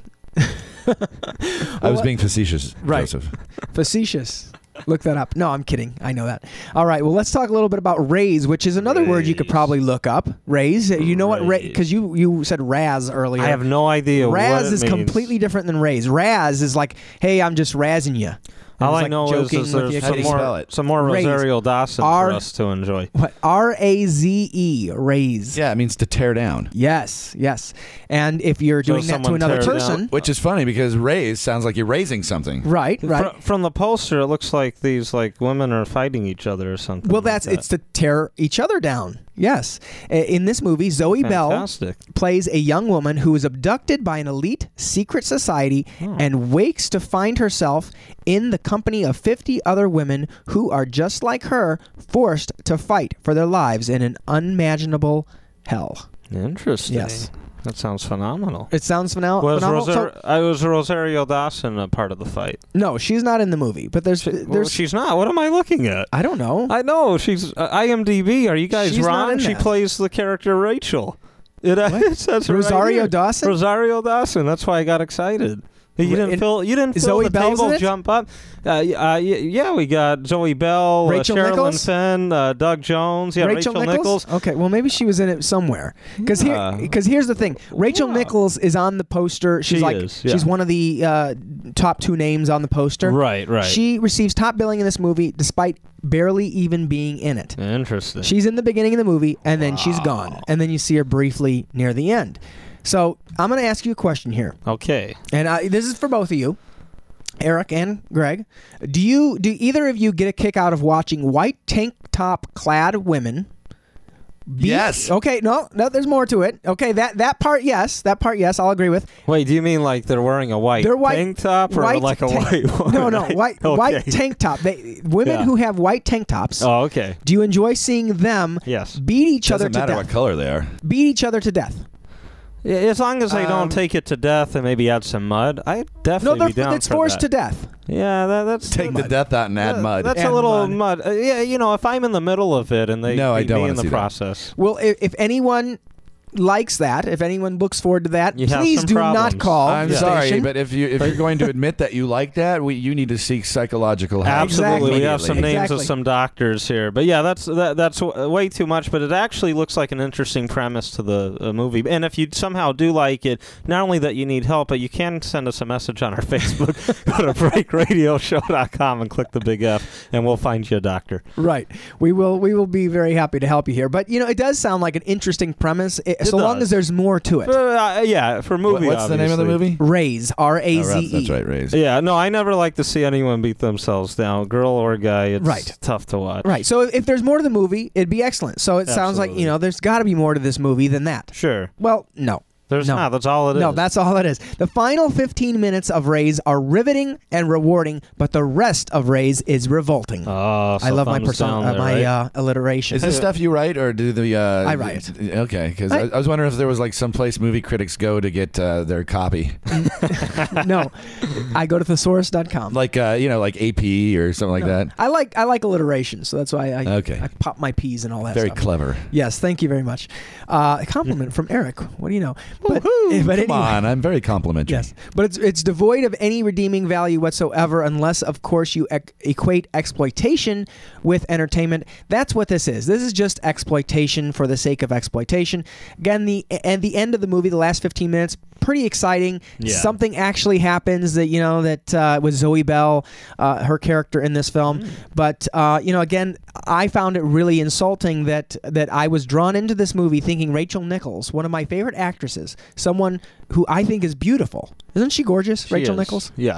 I was being facetious, Right. Joseph. Facetious. Look that up. No, I'm kidding. I know that. All right. Well, let's talk a little bit about raise, which is another word you could Raise. probably look up. Raise. You know what? Raise. Because you you said Raz earlier. I have no idea Raz what it is means. completely different than raise. Raz is like, hey, I'm just razzing you. And All it's I like know is, joking is with there's you. How do some you spell more, it? some more Raise. Rosario Dawson R- for us to enjoy. What? R A Z E. Raise. Yeah, it means to tear down. Yes. Yes. And if you're So doing that to someone another tear down- person, Which is funny because raise sounds like you're raising something. right? Right. Fr- from the poster, it looks like these like women are fighting each other or something. Well, like that's that. it's to tear each other down. Yes. I- In this movie, Zoe fantastic. Bell plays a young woman who is abducted by an elite secret society Oh. and wakes to find herself in the company of fifty other women who are just like her, forced to fight for their lives in an unimaginable hell. Interesting. Yes. That sounds phenomenal. It sounds phenomenal. Was, phenomenal. Rosar- So- I was Rosario Dawson a part of the fight? no, she's not in the movie, but there's She- well, there's she's not. What am I looking at? I don't know. I know she's uh, I M D B. Are you guys She's not wrong? in She that. plays the character Rachel. It, uh, it says it right Rosario here. Dawson? Rosario Dawson. That's why I got excited. You Re- didn't and feel you didn't feel Zoe the Bell's in table it? jump up. Uh, y- uh, y- yeah, we got Zoe Bell, Rachel uh, Sherilyn Nichols? Fenn, uh, Doug Jones. Yeah, Rachel, Rachel, Nichols? Okay, well maybe she was in it somewhere. Because here, Yeah. because here's the thing: Rachel Yeah. Nichols is on the poster. She's She like, is, yeah. she's one of the uh, top two names on the poster. Right, right. She receives top billing in this movie despite barely even being in it. Interesting. She's in the beginning of the movie, and then she's gone, and then you see her briefly near the end. So I'm going to ask you a question here, okay. and I, this is for both of you. Eric and Greg, do you do either of you get a kick out of watching white tank top clad women? Beat, Yes. Okay. No. No. There's more to it. Okay. That that part. Yes. That part. Yes. I'll agree with. Wait, do you mean like they're wearing a white They're white tank top or white like a tank- white one? No. No. White Okay. white tank top. They women Yeah. who have white tank tops. Oh, okay. Do you enjoy seeing them Yes. beat each Doesn't other to matter death? what color they are. Beat each other to death. Yeah, as long as they Um, don't take it to death and maybe add some mud, I No, definitely they're, be down it's for forced that. to death. Yeah, that, that's Take the death out and add that- mud. That's Add a little mud. mud. Uh, yeah, you know, if I'm in the middle of it and they No, I beat don't me wanna in the see that. process, Well, if, if anyone likes that, if anyone looks forward to that, You have please some do not problems. call. I'm the sorry, station. but if you if you're going to admit that you like that, we, you need to seek psychological help. absolutely, we have some immediately. names Exactly. of some doctors here. But yeah, that's that, that's w- way too much. But it actually looks like an interesting premise to the uh, movie. And if you somehow do like it, not only that you need help, but you can send us a message on our Facebook. Go to break radio show dot com and click the big F, and we'll find you a doctor. Right. We will we will be very happy to help you here. But you know, it does sound like an interesting premise, i- It so long does. as there's more to it. Uh, yeah, for movie. What- what's the name of the obviously. movie? Raise, R A Oh, Z that's, E. that's right, Raise. Yeah, no, I never like to see anyone beat themselves down, girl or guy. It's Right. tough to watch. Right. So if, if there's more to the movie, it'd be excellent. So it sounds like, Absolutely. you know, there's got to be more to this movie than that. Sure. Well, no. There's No. not. That's all it is. No, that's all it is. The final fifteen minutes of Raise are riveting and rewarding, but the rest of Raise is revolting. Oh, so I love my thumbs person, down uh, there, my right? uh, alliteration. Is this stuff you write or do the? Uh, I write it. Okay, because I- I, I was wondering if there was like some place movie critics go to get uh, their copy, No, I go to thesaurus dot com. like uh, you know, like A P or something like that. I like I like alliteration, so that's why I Okay. I pop my P's and all that Very stuff. clever. Yes, thank you very much. Uh, a compliment from Eric. What do you know? But, Woohoo! but Come anyway, on, I'm very complimentary. yes, but it's it's devoid of any redeeming value whatsoever, unless, of course, you ec- equate exploitation with entertainment. That's what this is. This is just exploitation for the sake of exploitation. Again, the and the end of the movie, the last fifteen minutes, pretty exciting. Yeah. Something actually happens that you know that uh, with Zoe Bell, uh, her character in this film. But uh, you know, again, I found it really insulting that that I was drawn into this movie thinking Rachel Nichols, one of my favorite actresses, someone who I think is beautiful. Isn't she gorgeous, She Rachel is. Nichols? Yeah.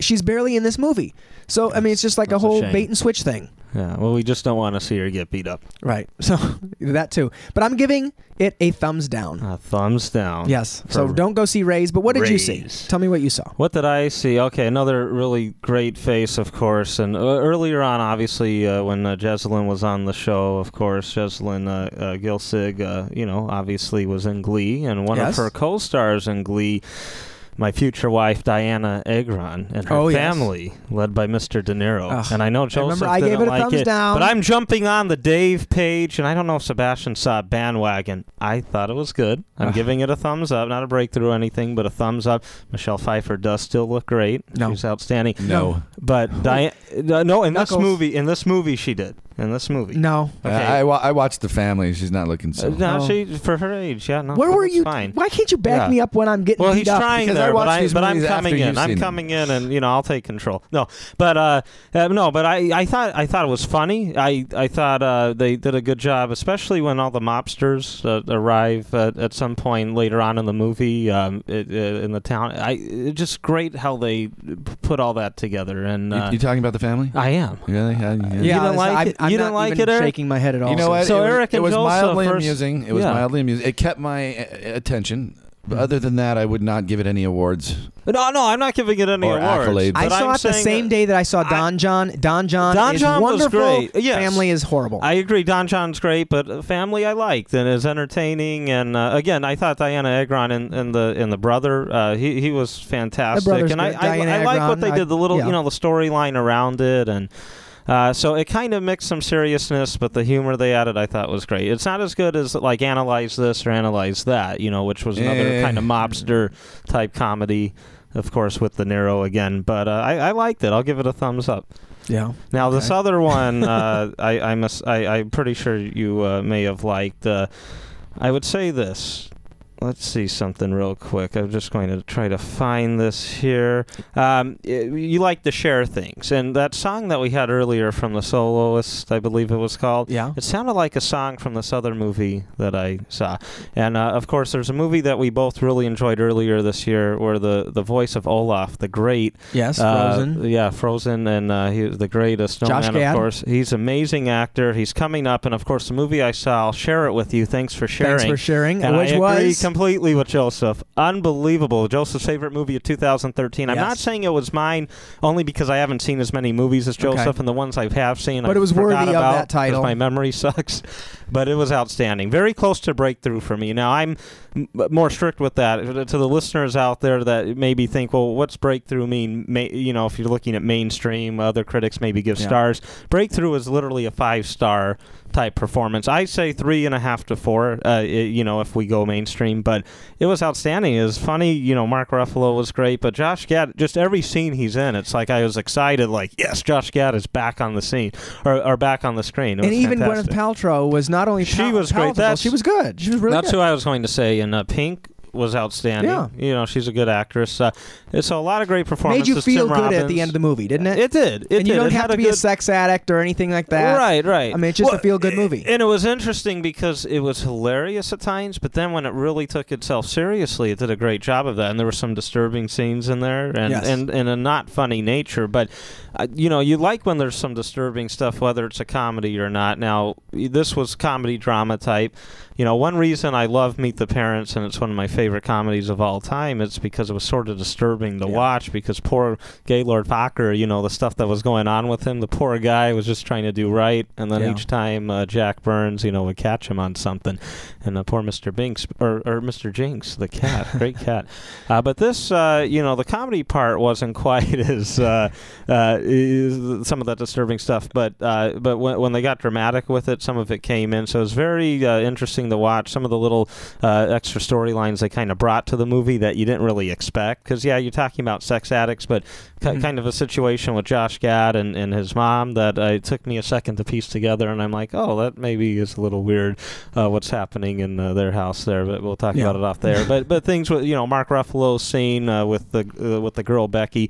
she's barely in this movie. So I mean, it's just like That's a a whole shame. bait and switch thing. Yeah, well, we just don't want to see her get beat up. Right. So that too. But I'm giving it a thumbs down. A thumbs down. Yes. for So don't go see Rays. But what did you see? Rays. Tell me what you saw. What did I see? Okay, another really great face, of course. And uh, earlier on, obviously, uh, when uh, Jessalyn was on the show, of course, Jessalyn uh, uh, Gilsig, uh, you know, obviously was in Glee. And one Yes. of her co-stars in Glee, my future wife, Diana Agron, and her Oh, yes. family, led by Mister De Niro. Ugh. And I know Joseph remember I didn't gave it a like thumbs it, down. but I'm jumping on the Dave page, and I don't know if Sebastian saw bandwagon. I thought it was good. I'm Ugh. giving it a thumbs up, not a breakthrough or anything, but a thumbs up. Michelle Pfeiffer does still look great. No. She's outstanding. No. But Diane, uh, no, in Knuckles. this movie, in this movie, she did. In this movie, No. Okay. I, I, wa- I watched The Family. She's not looking so. Uh, no, Oh. she for her age, yeah, no. Where were that's you? Fine. Why can't you back Yeah. me up when I'm getting Well, beat he's up? trying Because I there, but, watched I, these but I'm movies after coming in. you've I'm seen them. coming in, and you know, I'll take control. No, but uh, uh, no, but I, I thought I thought it was funny. I, I thought uh, they did a good job, especially when all the mobsters uh, arrive at, at some point later on in the movie um, it, uh, in the town. I it's just great how they put all that together. And uh, you, you talking about The Family? I am. Really? Yeah. yeah. You didn't like I'm, it? I'm You not didn't like even it, Eric? shaking my head at all. You know what? So it was, Eric it and was Joseph mildly first- amusing. It was yeah. mildly amusing. It kept my uh, attention. But other than that, I would not give it any awards. No, no, I'm not giving it any Or awards. accolades. I but saw I'm it the saying same that- day that I saw Don John. Don John Don is John was wonderful. great. Yes. Family is horrible. I agree. Don John's great, but uh, Family I liked and is entertaining. And uh, again, I thought Diana Agron and, and the and the brother, uh, he he was fantastic. brother's and I good. I, Diana I like what Agron, they I- did. The little yeah. you know the storyline around it and. Uh, so it kind of mixed some seriousness, but the humor they added I thought was great. It's not as good as like Analyze This or Analyze That, you know, which was another Eh. kind of mobster type comedy, of course, with De Niro again. But uh, I, I liked it. I'll give it a thumbs up. yeah. Now this Okay. other one, uh, I I must I I'm pretty sure you uh, may have liked. Uh, I would say this. Let's see something real quick. I'm just going to try to find this here. Um, y- you like to share things, and that song that we had earlier from the Soloist, I believe it was called. Yeah. It sounded like a song from this other movie that I saw. And, uh, of course, there's a movie that we both really enjoyed earlier this year where the, the voice of Olaf, the great... Yes. uh, Frozen. yeah, Frozen, and uh, he was the great uh, snowman, Josh of Gad. course. He's an amazing actor. He's coming up, and, of course, the movie I saw, I'll share it with you. Thanks for sharing. Thanks for sharing. And Which I agree was completely with Joseph. Unbelievable. Joseph's favorite movie of two thousand thirteen. I'm Yes. not saying it was mine only because I haven't seen as many movies as Joseph, Okay. and the ones I have seen But I it was forgot worthy of about that title. 'cause my memory sucks. But it was outstanding. Very close to breakthrough for me. Now, I'm m- more strict with that. To the listeners out there that maybe think, well, what's breakthrough mean? May, you know, if you're looking at mainstream, other critics maybe give Yeah. stars. Breakthrough is literally a five-star type performance. I say three and a half to four, uh, i- you know, if we go mainstream. But it was outstanding. It was funny. You know, Mark Ruffalo was great. But Josh Gad, just every scene he's in, it's like I was excited, like, yes, Josh Gad is back on the scene, or, or back on the screen. It and was even fantastic. Gwyneth Paltrow was not only She pal- was great. palatable, That's- she was good. She was really That's good. who I was going to say. And uh, Pink was outstanding. Yeah. You know, she's a good actress. Uh, so a lot of great performances. Made you feel Tim good Robbins. at the end of the movie, didn't it? It did. It and you did. don't It have had to a be a good- sex addict or anything like that. Right, right. I mean, it's just Well, a feel-good movie. And it was interesting because it was hilarious at times, but then when it really took itself seriously, it did a great job of that. And there were some disturbing scenes in there, and Yes. and, and a not funny nature. But uh, you know, you like when there's some disturbing stuff, whether it's a comedy or not. Now, this was comedy drama type. You know, one reason I love Meet the Parents, and it's one of my favorite comedies of all time, it's because it was sort of disturbing to Yeah. watch, because poor Gaylord Fokker, you know, the stuff that was going on with him, the poor guy was just trying to do right, and then Yeah. each time uh, Jack Burns, you know, would catch him on something, and uh, poor Mister Binks, or, or Mister Jinx, the cat, great cat. Uh, but this, uh, you know, the comedy part wasn't quite as, uh, uh, is some of that disturbing stuff, but uh, but when, when they got dramatic with it, some of it came in, so it was very uh, interesting to watch. Some of the little uh, extra storylines they kind of brought to the movie that you didn't really expect, because yeah, you're talking about sex addicts, but ki- Mhm. kind of a situation with Josh Gad and, and his mom that uh, it took me a second to piece together, and I'm like, oh, that maybe is a little weird, uh, what's happening in uh, their house there, but we'll talk Yeah. about it off there. but but things with, you know, Mark Ruffalo's scene uh, with the uh, with the girl Becky,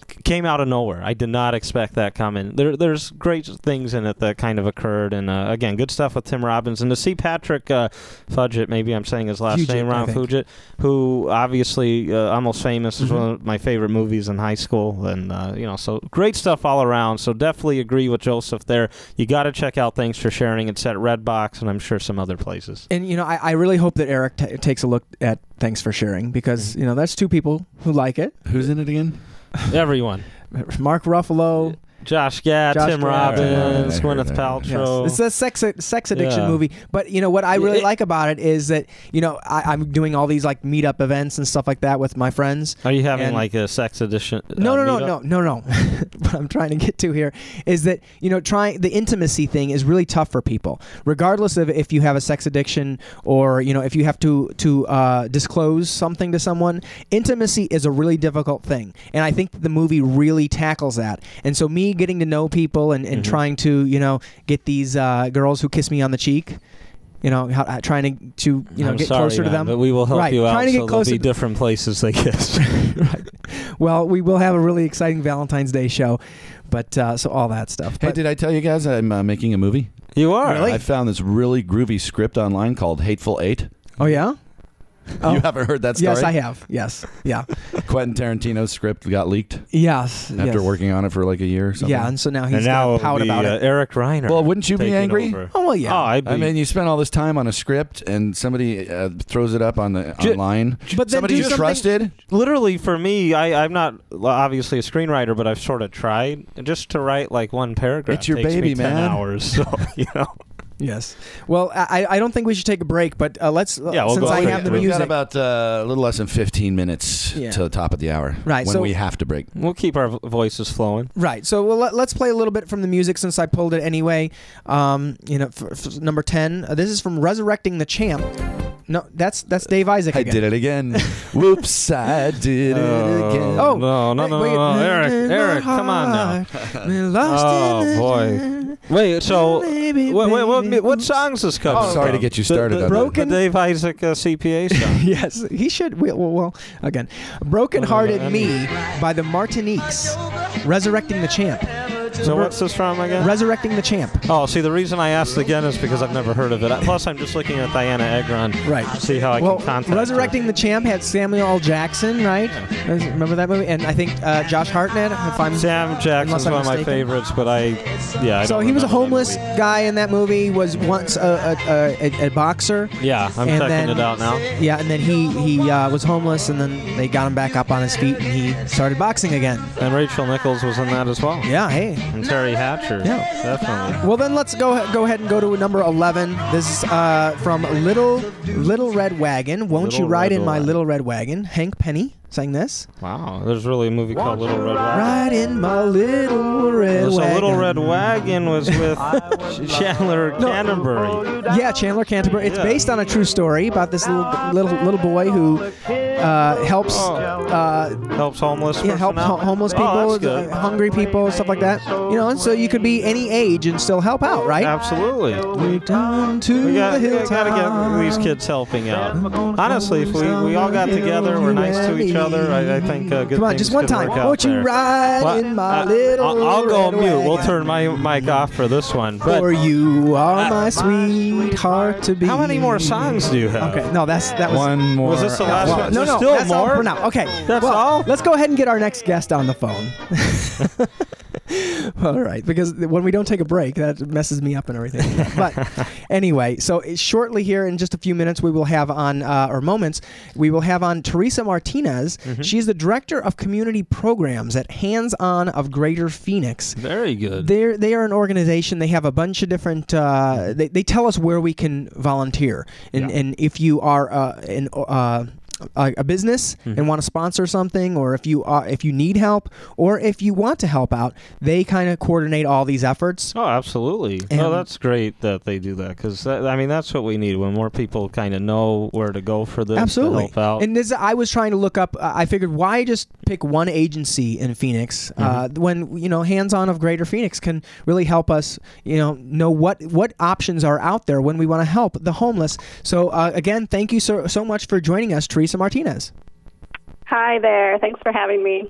came out of nowhere. I did not expect that coming. There, there's great things in it that kind of occurred, and uh, again, good stuff with Tim Robbins. And to see Patrick uh, Fugit, maybe I'm saying his last Fugit, name wrong, I think. Fugit, who obviously uh, Almost Famous is Mhm. one of my favorite movies in high school, and uh, you know, so great stuff all around. So definitely agree with Joseph there. You got to check out Thanks for Sharing. It's at Redbox, and I'm sure some other places. And you know, I, I really hope that Eric t- takes a look at Thanks for Sharing, because you know that's two people who like it. Who's in it again? Everyone. Mark Ruffalo, Josh Gad, Josh Tim Gad. Robbins, I heard Gwyneth that. Paltrow. Yes. It's a sex sex addiction Yeah. movie. But you know what I really It- like about it is that you know I, I'm doing all these like meetup events and stuff like that with my friends. Are you having And- like a sex edition? Uh, No, no, no, meetup? no, no, no. What I'm trying to get to here is that you know, trying the intimacy thing is really tough for people, regardless of if you have a sex addiction or you know if you have to to uh, disclose something to someone. Intimacy is a really difficult thing, and I think the movie really tackles that. And so, me getting to know people and, and Mhm. trying to you know get these uh, girls who kiss me on the cheek. You know, how, uh, trying to, to you know I'm get sorry, closer to man, them. but we will help Right, you out. trying to so get closer there'll be to- different places they kiss. right. Well, we will have a really exciting Valentine's Day show, but uh, so all that stuff. Hey, But- did I tell you guys I'm uh, making a movie? You are. Really? I found this really groovy script online called Hateful Eight. oh yeah. Oh. You haven't heard that story? Yes, I have. Yes. Yeah. Quentin Tarantino's script got leaked Yes. after yes. working on it for like a year or something. Yeah, and so now he's and now gonna it'll pout be, about uh, it. Eric Reiner. Well, wouldn't you be taking angry? over. Oh well, yeah. Oh, I'd be. I mean, you spent all this time on a script, and somebody uh, throws it up on the Ju- online. but then somebody do you something- trusted. literally for me, I, I'm not well, obviously a screenwriter, but I've sort of tried just to write like one paragraph. It's your takes baby, me ten man. hours. So you know. Yes. Well, I, I don't think we should take a break, but uh, let's. Yeah, we'll since go I for have it. the We've music. got about uh, a little less than fifteen minutes Yeah. to the top of the hour. Right, When so- we have to break. We'll keep our vo- voices flowing. Right. So well, let, let's play a little bit from the music since I pulled it anyway. Um, you know, for, for number ten. Uh, this is from Resurrecting the Champ. No, that's that's Dave Isaac I again. did it again. Whoops, I did it again. Oh, no, no, no, wait, no, no. wait, Eric, in my Eric, come on now. heart, been lost Oh, in the boy. dark. Wait, so Baby, wait, wait, what, baby, what oops. songs is coming? I'm sorry to from? get you The- started the, on Broken- the Dave Isaac uh, C P A song. Yes, he should. Well, well, well again, Broken Hearted Me by the Martiniques. Resurrecting the Champ. So what's this from again? Resurrecting the Champ. Oh, see, the reason I asked again is because I've never heard of it. Plus, I'm just looking at Diana Agron. Right. See how I well, can contact Resurrecting the Champ had Samuel L. Jackson, right? Remember that movie? And I think uh, Josh Hartnett. If I'm her. Sam Jackson's Unless I'm one of my mistaken. favorites, but I, yeah. I so don't he was a remember that homeless movie. guy in that movie. Was once a a, a, a boxer. Yeah, I'm and checking then- it out now. Yeah, and then he he uh, was homeless, and then they got him back up on his feet, and he started boxing again. And Rachel Nichols was in that as well. Yeah, hey. And Terry Hatcher. Yeah. Definitely. Well, then let's go go ahead and go to number eleven. This is uh, from Little Little Red Wagon. Won't Little you ride Red in my Wagon. Little Red Wagon? Hank Penny sang this. Wow. There's really a movie called Little Red Wagon. Ride in my Little Red So Wagon. Little Red Wagon was with Chandler No. Canterbury. Yeah, Chandler Canterbury. It's Yeah. based on a true story about this little little little boy who uh, helps Oh. uh, Helps homeless yeah, help personnel? ho- homeless Oh, people, that's good. uh, hungry people, stuff like that. You know, so you could be any age and still help out, right? Absolutely. We're down to We got, the we hilltop. got to get these kids helping out. Honestly, if we, we all got together, we're nice to each other, I, I think uh, good Come on, things just one could time. work out Won't you there. ride Well, in my uh, little I'll, I'll go red mute. We'll wagon? turn my mic off for this one. But For you are Uh, my sweetheart to be. how many more songs do you have? Okay, no, that's that was One more. Was this the last Well, one? no, There's no, still that's all more? for now. Okay, That's well, all? Let's go ahead and get our next guest on the phone. All right, because when we don't take a break, that messes me up and everything. But anyway, so shortly here in just a few minutes, we will have on, uh, or moments, we will have on Teresa Martinez. Mm-hmm. She's the Director of Community Programs at Hands On of Greater Phoenix. Very good. They're, they are an organization. They have a bunch of different, uh, they, they tell us where we can volunteer. And, Yeah. and if you are uh, an, uh, a, a business Mhm. and want to sponsor something, or if you are, if you need help, or if you want to help out, they kind of coordinate all these efforts. Oh, absolutely. And- no, that's great that they do that because I mean that's what we need when more people kind of know where to go for this Absolutely. to help out. And this, I was trying to look up. Uh, I figured, why just pick one agency in Phoenix uh, Mm-hmm. when you know Hands On of Greater Phoenix can really help us, you know, know what what options are out there when we want to help the homeless. So uh, again, thank you so so much for joining us, Teresa Martinez. Hi there. Thanks for having me.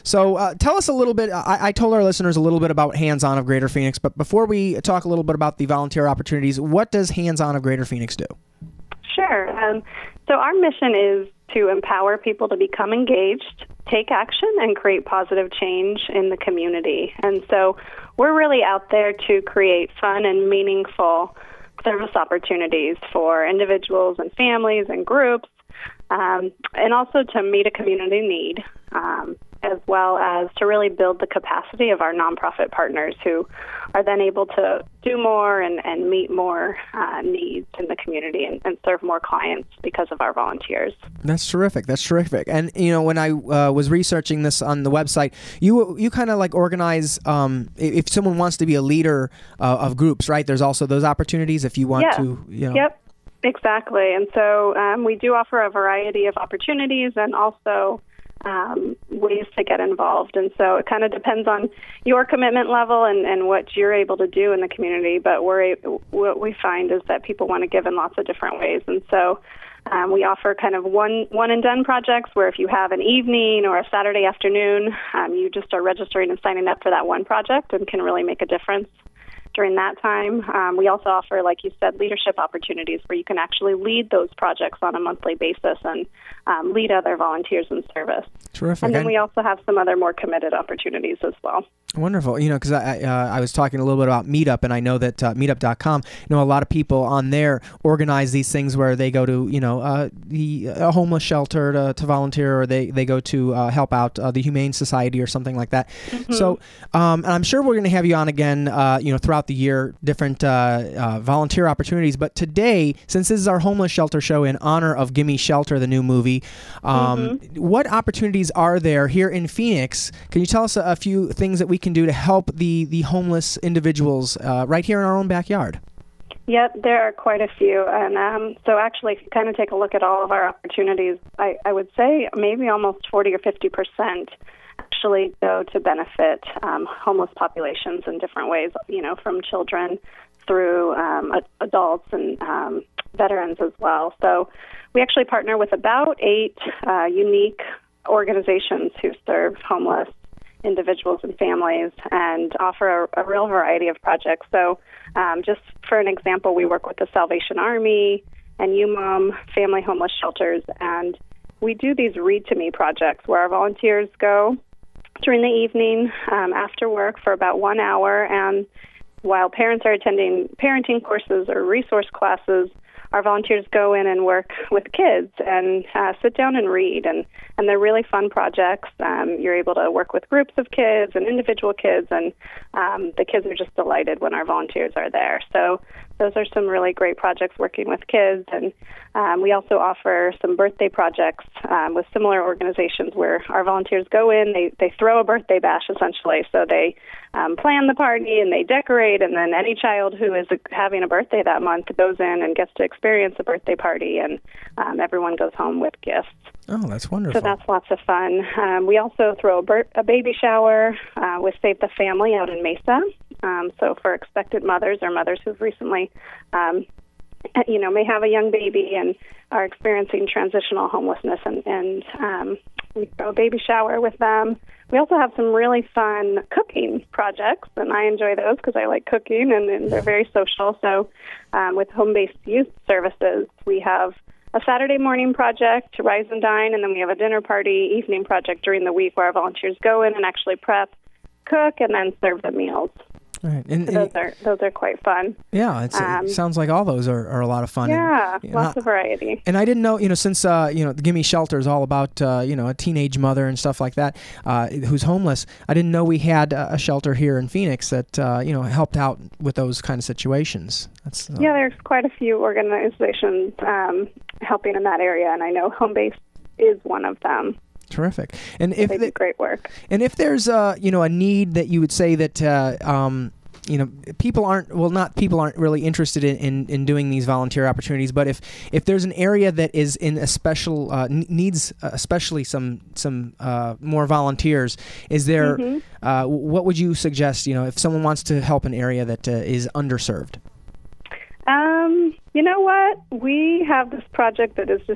So uh, tell us a little bit. I, I told our listeners a little bit about Hands-On of Greater Phoenix, but before we talk a little bit about the volunteer opportunities, what does Hands-On of Greater Phoenix do? Sure. Um, so our mission is to empower people to become engaged, take action, and create positive change in the community. And so we're really out there to create fun and meaningful service opportunities for individuals and families and groups, um, and also to meet a community need, um, as well as to really build the capacity of our nonprofit partners who are then able to do more and, and meet more uh, needs in the community and, and serve more clients because of our volunteers. That's terrific. That's terrific. And, you know, when I uh, was researching this on the website, you you kind of like organize, um, if someone wants to be a leader uh, of groups, right? There's also those opportunities if you want yeah. to, you know. Yep, exactly. And so um, we do offer a variety of opportunities and also Um, ways to get involved. And so it kind of depends on your commitment level and, and what you're able to do in the community. But we're a, what we find is that people want to give in lots of different ways. And so um, we offer kind of one, one and done projects where if you have an evening or a Saturday afternoon, um, you just are registering and signing up for that one project and can really make a difference during that time. Um, we also offer, like you said, leadership opportunities where you can actually lead those projects on a monthly basis and um, lead other volunteers in service. Terrific. And then and we also have some other more committed opportunities as well. Wonderful. You know, because I uh, I was talking a little bit about Meetup, and I know that uh, meetup dot com, you know, a lot of people on there organize these things where they go to, you know, uh, the a homeless shelter to, to volunteer, or they, they go to uh, help out uh, the Humane Society or something like that. Mm-hmm. So, um, and I'm sure we're going to have you on again, uh, you know, throughout the year, different uh, uh, volunteer opportunities. But today, since this is our homeless shelter show in honor of Gimme Shelter, the new movie, um, mm-hmm. what opportunities are there here in Phoenix? Can you tell us a, a few things that we can do to help the, the homeless individuals uh, right here in our own backyard? Yep, there are quite a few. And um, so actually, if you kind of take a look at all of our opportunities, I, I would say maybe almost forty or fifty percent actually go to benefit um, homeless populations in different ways, you know, from children through um, adults and um, veterans as well. So we actually partner with about eight uh, unique organizations who serve homeless individuals and families and offer a, a real variety of projects. So um, just for an example, we work with the Salvation Army and U M O M Family Homeless Shelters, and we do these Read to Me projects where our volunteers go during the evening um, after work for about one hour, and while parents are attending parenting courses or resource classes, our volunteers go in and work with kids and uh, sit down and read, and, and they're really fun projects. Um, you're able to work with groups of kids and individual kids, and um, the kids are just delighted when our volunteers are there. So those are some really great projects working with kids, and um, we also offer some birthday projects um, with similar organizations where our volunteers go in, they, they throw a birthday bash essentially, so they um, plan the party and they decorate, and then any child who is having a birthday that month goes in and gets to experience a birthday party, and um, everyone goes home with gifts. Oh, that's wonderful. So that's lots of fun. Um, we also throw a, bir- a baby shower uh, with Save the Family out in Mesa. Um, so for expectant mothers or mothers who've recently, um, you know, may have a young baby and are experiencing transitional homelessness, and, and um, we throw a baby shower with them. We also have some really fun cooking projects, and I enjoy those because I like cooking, and, and they're very social. So um, with home-based youth services, we have a Saturday morning project, Rise and Dine, and then we have a dinner party evening project during the week where our volunteers go in and actually prep, cook, and then serve the meals. Right. And, so those are those are quite fun. Yeah, it's, um, it sounds like all those are, are a lot of fun. Yeah, and, lots know, of variety. And I didn't know, you know, since uh, you know, the Gimme Shelter is all about uh, you know, a teenage mother and stuff like that uh, who's homeless. I didn't know we had a shelter here in Phoenix that uh, you know, helped out with those kind of situations. That's, uh, yeah, there's quite a few organizations um, helping in that area, and I know Home Base is one of them. Terrific. And if they do great work. And if there's uh, you know, a need that you would say that uh, um, you know, people aren't well, not people aren't really interested in, in, in doing these volunteer opportunities, but if, if there's an area that is in a special uh, needs uh, especially some some uh, more volunteers, is there mm-hmm. uh, what would you suggest? You know, if someone wants to help an area that uh, is underserved. Um, you know what? We have this project that is just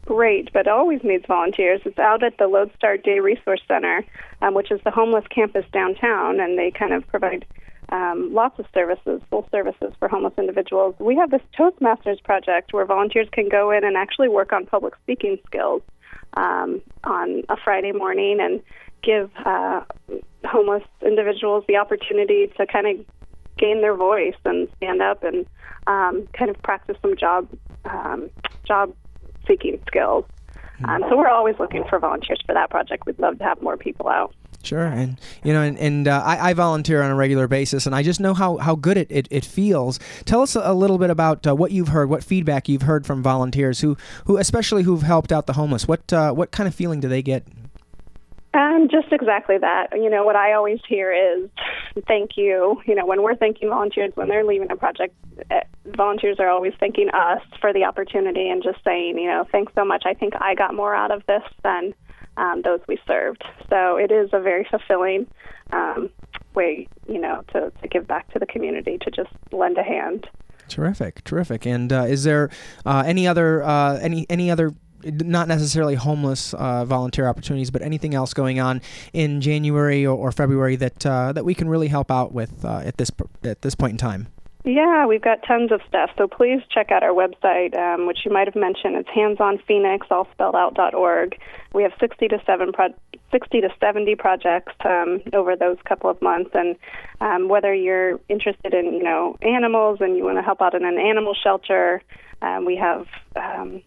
great, but it always needs volunteers. It's out at the Lodestar Day Resource Center, um, which is the homeless campus downtown, and they kind of provide um, lots of services, full services for homeless individuals. We have this Toastmasters project where volunteers can go in and actually work on public speaking skills um, on a Friday morning and give uh, homeless individuals the opportunity to kind of gain their voice and stand up and um, kind of practice some job um, job seeking skills. Um, so we're always looking for volunteers for that project. We'd love to have more people out. Sure, and you know, and, and uh, I, I volunteer on a regular basis, and I just know how, how good it, it, it feels. Tell us a, a little bit about uh, what you've heard, what feedback you've heard from volunteers who, who especially who've helped out the homeless. What uh, what kind of feeling do they get? Um, just exactly that. You know, what I always hear is thank you. You know, when we're thanking volunteers, when they're leaving a project, uh, volunteers are always thanking us for the opportunity and just saying, you know, thanks so much. I think I got more out of this than um, those we served. So it is a very fulfilling um, way, you know, to, to give back to the community, to just lend a hand. Terrific, terrific. And uh, is there uh, any other uh, any any other not necessarily homeless uh, volunteer opportunities, but anything else going on in January or, or February that uh, that we can really help out with uh, at this at this point in time? Yeah, we've got tons of stuff. So please check out our website, um, which you might have mentioned. It's hands on phoenix, all spelled out, dot org. We have sixty to seven pro- sixty to seventy projects um, over those couple of months, and um, whether you're interested in you know animals and you want to help out in an animal shelter, um, we have. Um,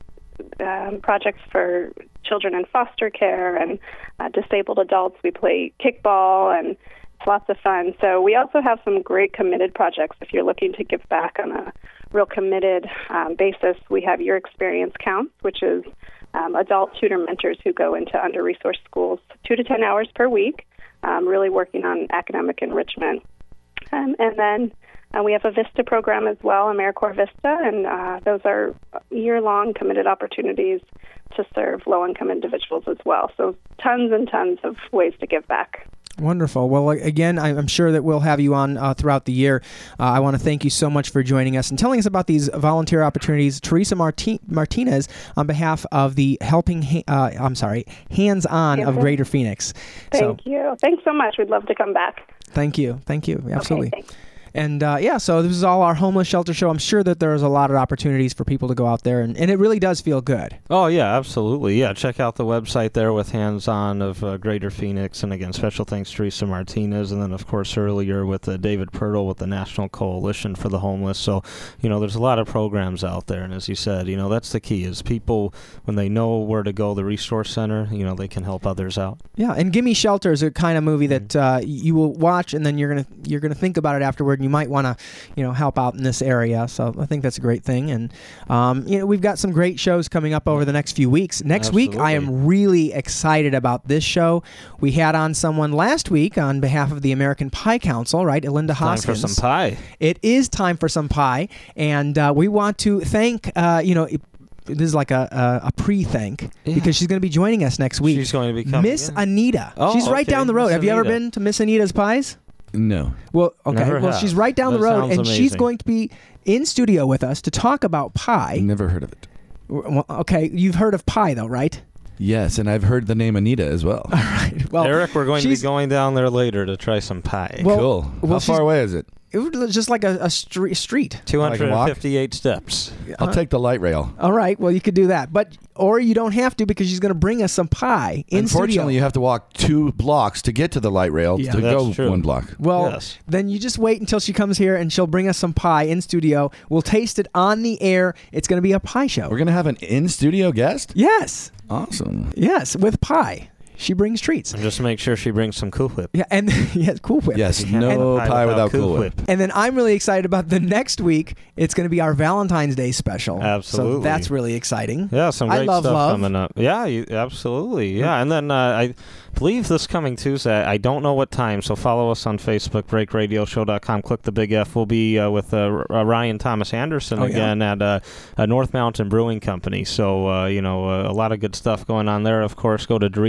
Um, projects for children in foster care and uh, disabled adults. We play kickball, and it's lots of fun. So we also have some great committed projects. If you're looking to give back on a real committed um, basis, we have Your Experience Counts, which is um, adult tutor mentors who go into under-resourced schools two to ten hours per week, um, really working on academic enrichment. Um, and then Uh, we have a VISTA program as well, AmeriCorps VISTA, and uh, those are year-long committed opportunities to serve low-income individuals as well. So tons and tons of ways to give back. Wonderful. Well, again, I'm sure that we'll have you on uh, throughout the year. Uh, I want to thank you so much for joining us and telling us about these volunteer opportunities. Teresa Marti- Martinez, on behalf of the Helping, ha- uh, I'm sorry, Hands On of Greater Phoenix. Thank so, you. Thanks so much. We'd love to come back. Thank you. Thank you. Absolutely. Okay, thanks. And uh, yeah, so this is all our homeless shelter show. I'm sure that there's a lot of opportunities for people to go out there, and, and it really does feel good. Oh, yeah, absolutely. Yeah, check out the website there with Hands On of uh, Greater Phoenix. And again, special thanks to Teresa Martinez. And then, of course, earlier with uh, David Pirtle with the National Coalition for the Homeless. So, you know, there's a lot of programs out there. And as you said, you know, that's the key is people, when they know where to go, the resource center, you know, they can help others out. Yeah, and Gimme Shelter is a kind of movie that uh, you will watch, and then you're gonna you're gonna think about it afterward. You might want to, you know, help out in this area. So I think that's a great thing. And, um, you know, we've got some great shows coming up over the next few weeks. Next Absolutely. week, I am really excited about this show. We had on someone last week on behalf of the American Pie Council, right? Elinda Hoskins. Time for some pie. It is time for some pie. And uh, we want to thank, uh, you know, this is like a, a, a pre-thank yeah. because she's going to be joining us next week. She's going to be coming Miss in. Anita. Oh, she's right okay. down the road. Miss Have you ever Anita. been to Miss Anita's Pies? No. Well, okay. Never well, have. she's right down That the road, sounds and she's amazing. going to be in studio with us to talk about pie. Never heard of it. Well, okay, you've heard of pie, though, right? Yes, and I've heard the name Anita as well. All right. Well, Eric, we're going to be she's- going down there later to try some pie. Well- cool. well, How she's- far away is it? It was just like a, a stre- street. two hundred walk? fifty-eight steps. I'll take the light rail. All right. Well, you could do that, but or you don't have to because she's going to bring us some pie in Unfortunately, studio. you have to walk two blocks to get to the light rail Yeah. to That's go true. one block. Well, Yes. then you just wait until she comes here and she'll bring us some pie in studio. We'll taste it on the air. It's going to be a pie show. We're going to have an in-studio guest? Yes. Awesome. Yes, with pie. She brings treats. And just make sure she brings some Cool Whip. Yeah, and yes, Cool Whip. Yes, You can't have no a pie without Cool Whip. And then I'm really excited about the next week. It's going to be our Valentine's Day special. Absolutely. So that's really exciting. Yeah, some I great love stuff love. coming up. Yeah, you, absolutely. Yeah, and then uh, I believe this coming Tuesday, I don't know what time, so follow us on Facebook, break radio show dot com. Click the big F. We'll be uh, with uh, uh, Ryan Thomas Anderson Oh, yeah. again at uh, uh, North Mountain Brewing Company. So, uh, you know, uh, a lot of good stuff going on there. Of course, go to Doritos dot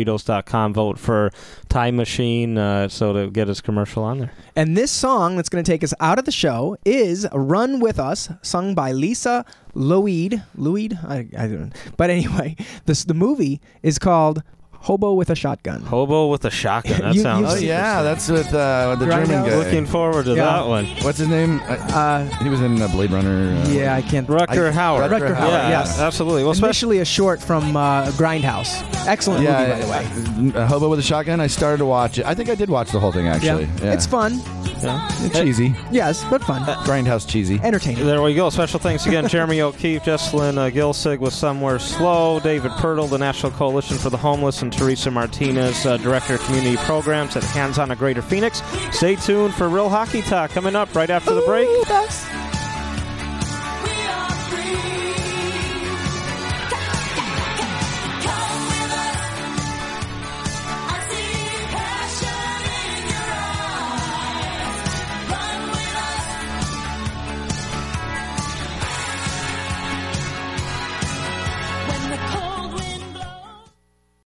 dot com. Vote for Time Machine uh, so to get his commercial on there. And this song that's going to take us out of the show is Run With Us, sung by Lisa Loeid. Loeid? I, I don't know. But anyway, this, the movie is called Hobo with a Shotgun. Hobo with a Shotgun. That You- sounds... you've Oh seen yeah, that's with uh, the Grindhouse. German guy. Looking forward to Yeah. that one. What's his name? Uh, Uh, he was in uh, Blade Runner. Uh, yeah, I can't. Rutger I- Hauer. Rutger Rutger Hauer, Yeah, yes. absolutely. Well, especially... Initially a short from uh, Grindhouse. Excellent Yeah, movie, by the way. uh, Hobo with a Shotgun. I started to watch it. I think I did watch the whole thing actually. Yeah, It's fun. Yeah. It's cheesy. Yes, but fun. Grindhouse cheesy. Entertaining. There we go. Special thanks again, Jeremy O'Keefe, Jesslyn uh, Gilsig with Somewhere Slow, David Pirtle, the National Coalition for the Homeless, and Teresa Martinez, uh, Director of Community Programs at Hands on a Greater Phoenix. Stay tuned for Real Hockey Talk coming up right after the break. Ooh, that's-